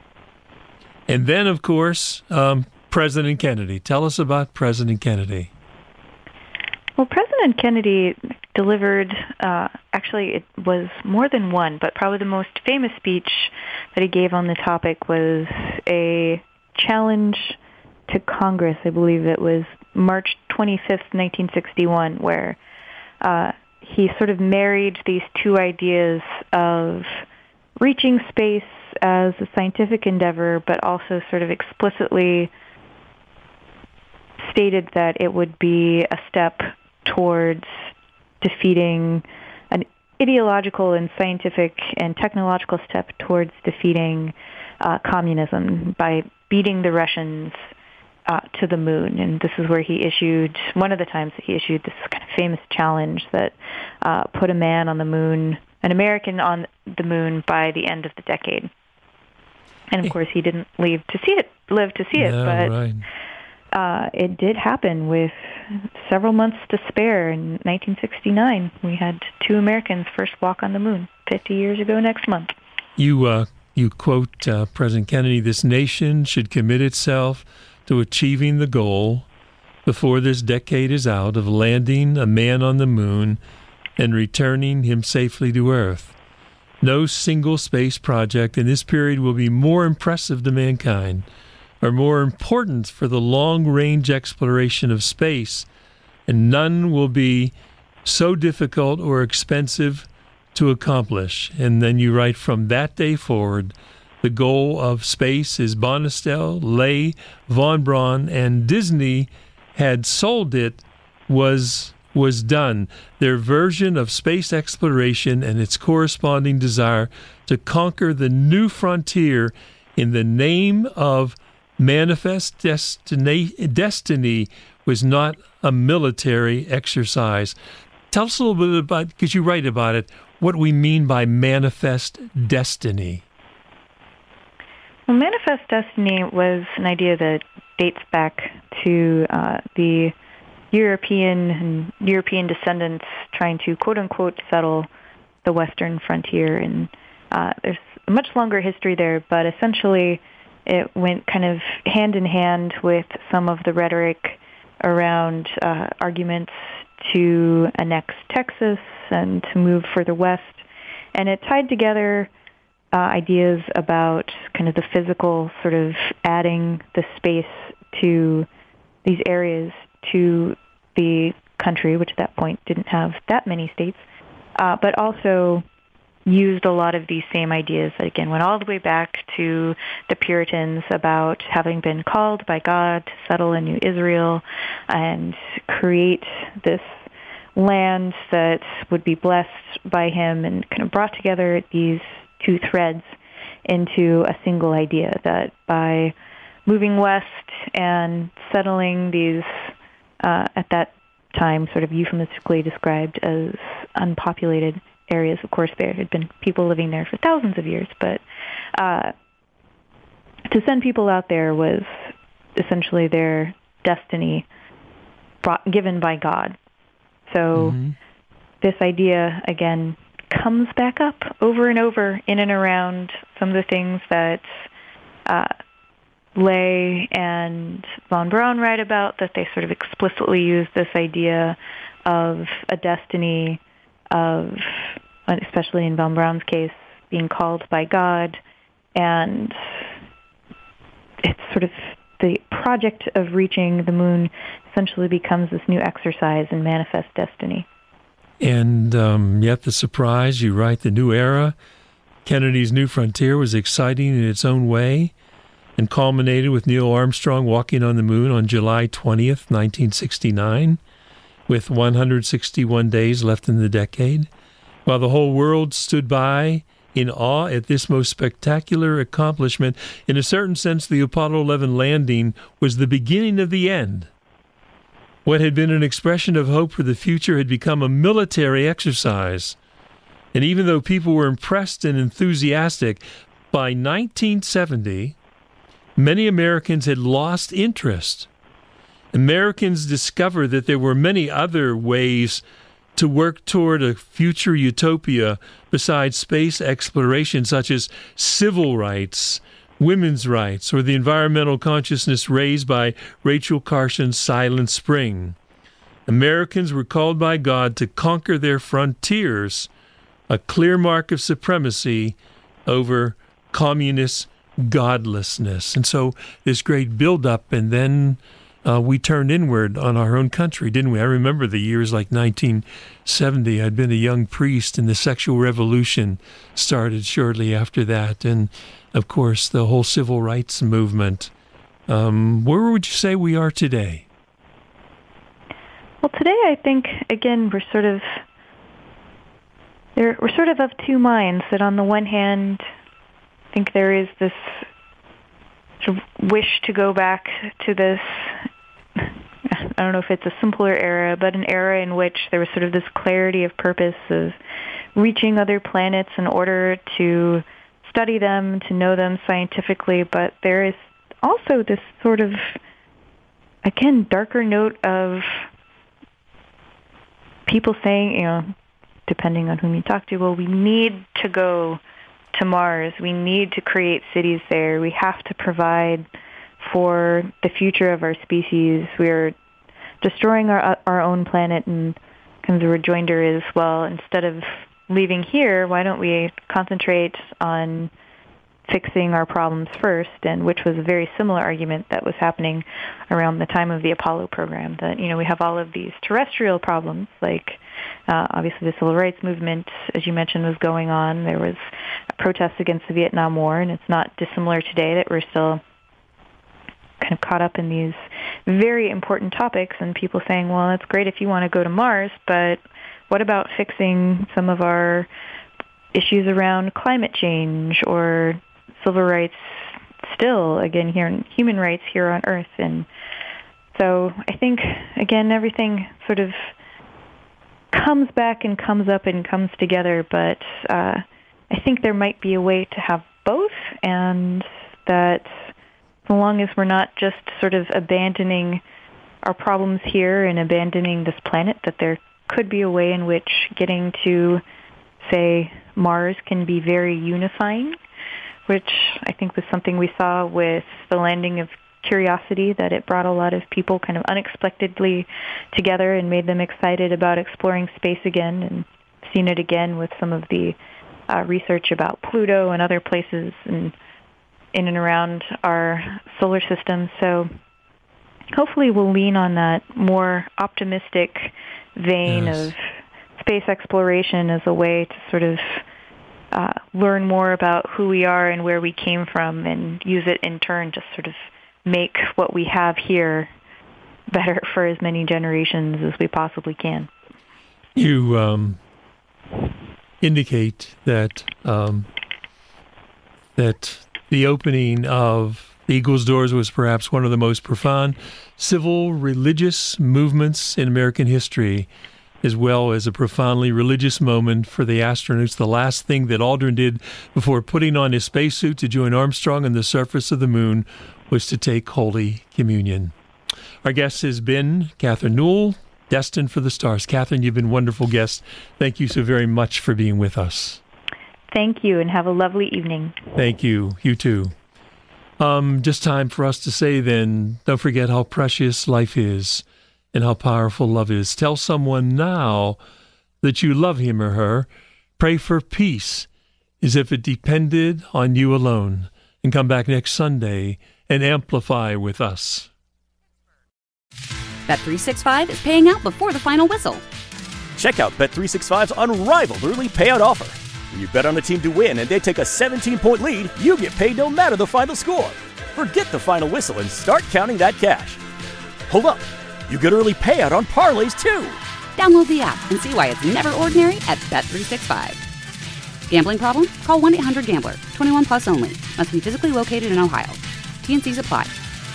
And then, of course, um, President Kennedy. Tell us about President Kennedy. Well, President Kennedy delivered, uh, actually it was more than one, but probably the most famous speech that he gave on the topic was a challenge to Congress. I believe it was March twenty-fifth, nineteen sixty-one, where uh, he sort of married these two ideas of reaching space as a scientific endeavor, but also sort of explicitly stated that it would be a step towards defeating an ideological and scientific and technological step towards defeating uh, communism by beating the Russians uh, to the moon. And this is where he issued, one of the times that he issued this kind of famous challenge that uh, put a man on the moon, an American on the moon by the end of the decade. And of course, he didn't live to see it, live to see it, no, but right. uh, it did happen with several months to spare. In nineteen sixty-nine, we had two Americans first walk on the moon, fifty years ago next month. You uh, you quote uh, President Kennedy, "This nation should commit itself to achieving the goal before this decade is out of landing a man on the moon and returning him safely to Earth. No single space project in this period will be more impressive to mankind or more important for the long-range exploration of space, and none will be so difficult or expensive to accomplish." And then you write, "From that day forward, the goal of space is Bonestell, Ley, von Braun, and Disney had sold it, was was done. Their version of space exploration and its corresponding desire to conquer the new frontier in the name of manifest destiny, destiny was not a military exercise." Tell us a little bit about, because you write about it, what we mean by manifest destiny. Well, manifest destiny was an idea that dates back to uh, the European and European descendants trying to quote-unquote settle the western frontier. And uh, there's a much longer history there, but essentially it went kind of hand in hand with some of the rhetoric around uh, arguments to annex Texas and to move further west. And it tied together uh, ideas about kind of the physical, sort of adding the space to these areas to the country, which at that point didn't have that many states, uh, but also used a lot of these same ideas that, again, went all the way back to the Puritans about having been called by God to settle in New Israel and create this land that would be blessed by him, and kind of brought together these two threads into a single idea that by moving west and settling these Uh, at that time sort of euphemistically described as unpopulated areas. Of course, there had been people living there for thousands of years, but uh, to send people out there was essentially their destiny brought, given by God. So mm-hmm. this idea, again, comes back up over and over in and around some of the things that uh, Ley and von Braun write about, that they sort of explicitly use this idea of a destiny of, especially in von Braun's case, being called by God, and it's sort of the project of reaching the moon essentially becomes this new exercise in manifest destiny. And um, yet the surprise, you write, the new era, Kennedy's new frontier, was exciting in its own way, and culminated with Neil Armstrong walking on the moon on July twentieth, nineteen sixty-nine, with one hundred sixty-one days left in the decade, while the whole world stood by in awe at this most spectacular accomplishment. In a certain sense, the Apollo eleven landing was the beginning of the end. What had been an expression of hope for the future had become a military exercise. And even though people were impressed and enthusiastic, by nineteen seventy, many Americans had lost interest. Americans discovered that there were many other ways to work toward a future utopia besides space exploration, such as civil rights, women's rights, or the environmental consciousness raised by Rachel Carson's Silent Spring. Americans were called by God to conquer their frontiers, a clear mark of supremacy over communist godlessness. And so this great buildup, and then uh, we turned inward on our own country, didn't we? I remember the years like nineteen seventy. I'd been a young priest, and the sexual revolution started shortly after that. And, of course, the whole civil rights movement. Um, where would you say we are today? Well, today I think, again, we're sort of there, we're sort of of two minds. That on the one hand, I think there is this sort of wish to go back to this, I don't know if it's a simpler era, but an era in which there was sort of this clarity of purpose of reaching other planets in order to study them, to know them scientifically. But there is also this sort of, again, darker note of people saying, you know, depending on whom you talk to, well, we need to go to Mars. We need to create cities there. We have to provide for the future of our species. We're destroying our our own planet, and kind of the rejoinder is, well, instead of leaving here, why don't we concentrate on fixing our problems first, and which was a very similar argument that was happening around the time of the Apollo program, that, you know, we have all of these terrestrial problems, like uh, obviously the civil rights movement, as you mentioned, was going on. There was a protest against the Vietnam War, and it's not dissimilar today that we're still kind of caught up in these very important topics, and people saying, well, it's great if you want to go to Mars, but what about fixing some of our issues around climate change or civil rights still, again, here in human rights here on Earth? And so I think, again, everything sort of comes back and comes up and comes together, but uh, I think there might be a way to have both, and that so long as we're not just sort of abandoning our problems here and abandoning this planet, that there could be a way in which getting to, say, Mars can be very unifying, which I think was something we saw with the landing of Curiosity, that it brought a lot of people kind of unexpectedly together and made them excited about exploring space again, and seen it again with some of the uh, research about Pluto and other places and in and around our solar system. So hopefully we'll lean on that more optimistic vein yes. of space exploration as a way to sort of uh, learn more about who we are and where we came from, and use it in turn to sort of make what we have here better for as many generations as we possibly can. You um, indicate that um, that the opening of the Eagles' Doors was perhaps one of the most profound civil religious movements in American history, as well as a profoundly religious moment for the astronauts. The last thing that Aldrin did before putting on his spacesuit to join Armstrong on the surface of the moon was to take Holy Communion. Our guest has been Catherine Newell, Destined for the Stars. Catherine, you've been a wonderful guest. Thank you so very much for being with us. Thank you, and have a lovely evening. Thank you. You too. Um, just time for us to say then, don't forget how precious life is and how powerful love is. Tell someone now that you love him or her. Pray for peace as if it depended on you alone. And come back next Sunday and amplify with us. Bet three sixty-five is paying out before the final whistle. Check out Bet three sixty-five's unrivaled early payout offer. When you bet on a team to win and they take a seventeen-point lead, you get paid no matter the final score. Forget the final whistle and start counting that cash. Hold up. You get early payout on parlays, too. Download the app and see why it's never ordinary at Bet three sixty-five. Gambling problem? Call one eight hundred gambler. twenty-one plus only. Must be physically located in Ohio. T and C's apply.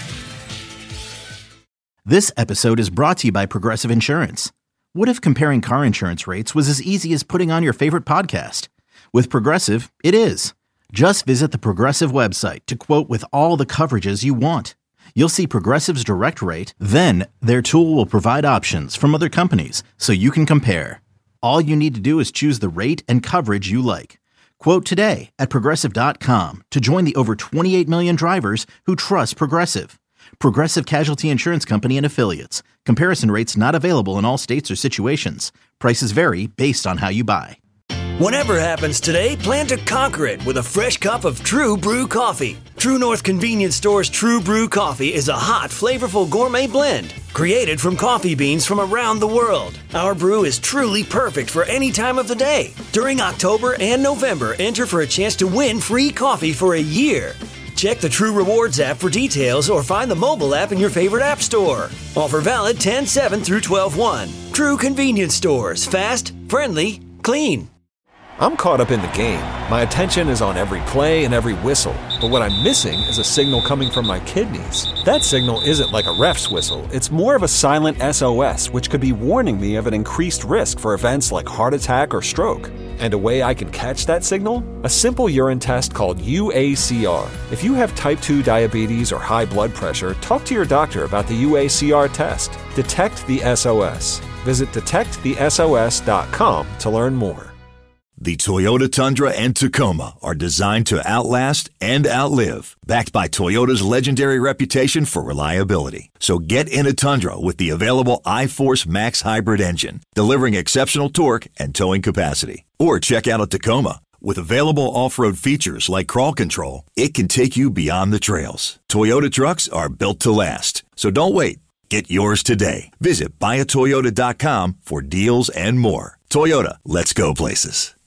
This episode is brought to you by Progressive Insurance. What if comparing car insurance rates was as easy as putting on your favorite podcast? With Progressive, it is. Just visit the Progressive website to quote with all the coverages you want. You'll see Progressive's direct rate, then their tool will provide options from other companies so you can compare. All you need to do is choose the rate and coverage you like. Quote today at Progressive dot com to join the over twenty-eight million drivers who trust Progressive. Progressive Casualty Insurance Company and Affiliates. Comparison rates not available in all states or situations. Prices vary based on how you buy. Whatever happens today, plan to conquer it with a fresh cup of True Brew coffee. True North Convenience Store's True Brew Coffee is a hot, flavorful gourmet blend created from coffee beans from around the world. Our brew is truly perfect for any time of the day. During October and November, enter for a chance to win free coffee for a year. Check the True Rewards app for details or find the mobile app in your favorite app store. Offer valid ten seven through twelve one. True Convenience Stores. Fast, friendly, clean. I'm caught up in the game. My attention is on every play and every whistle. But what I'm missing is a signal coming from my kidneys. That signal isn't like a ref's whistle. It's more of a silent S O S, which could be warning me of an increased risk for events like heart attack or stroke. And a way I can catch that signal? A simple urine test called U A C R. If you have type two diabetes or high blood pressure, talk to your doctor about the U A C R test. Detect the S O S. Visit detect the S O S dot com to learn more. The Toyota Tundra and Tacoma are designed to outlast and outlive, backed by Toyota's legendary reputation for reliability. So get in a Tundra with the available iForce Max hybrid engine, delivering exceptional torque and towing capacity. Or check out a Tacoma. With available off-road features like crawl control, it can take you beyond the trails. Toyota trucks are built to last. So don't wait. Get yours today. Visit buy a toyota dot com for deals and more. Toyota, let's go places.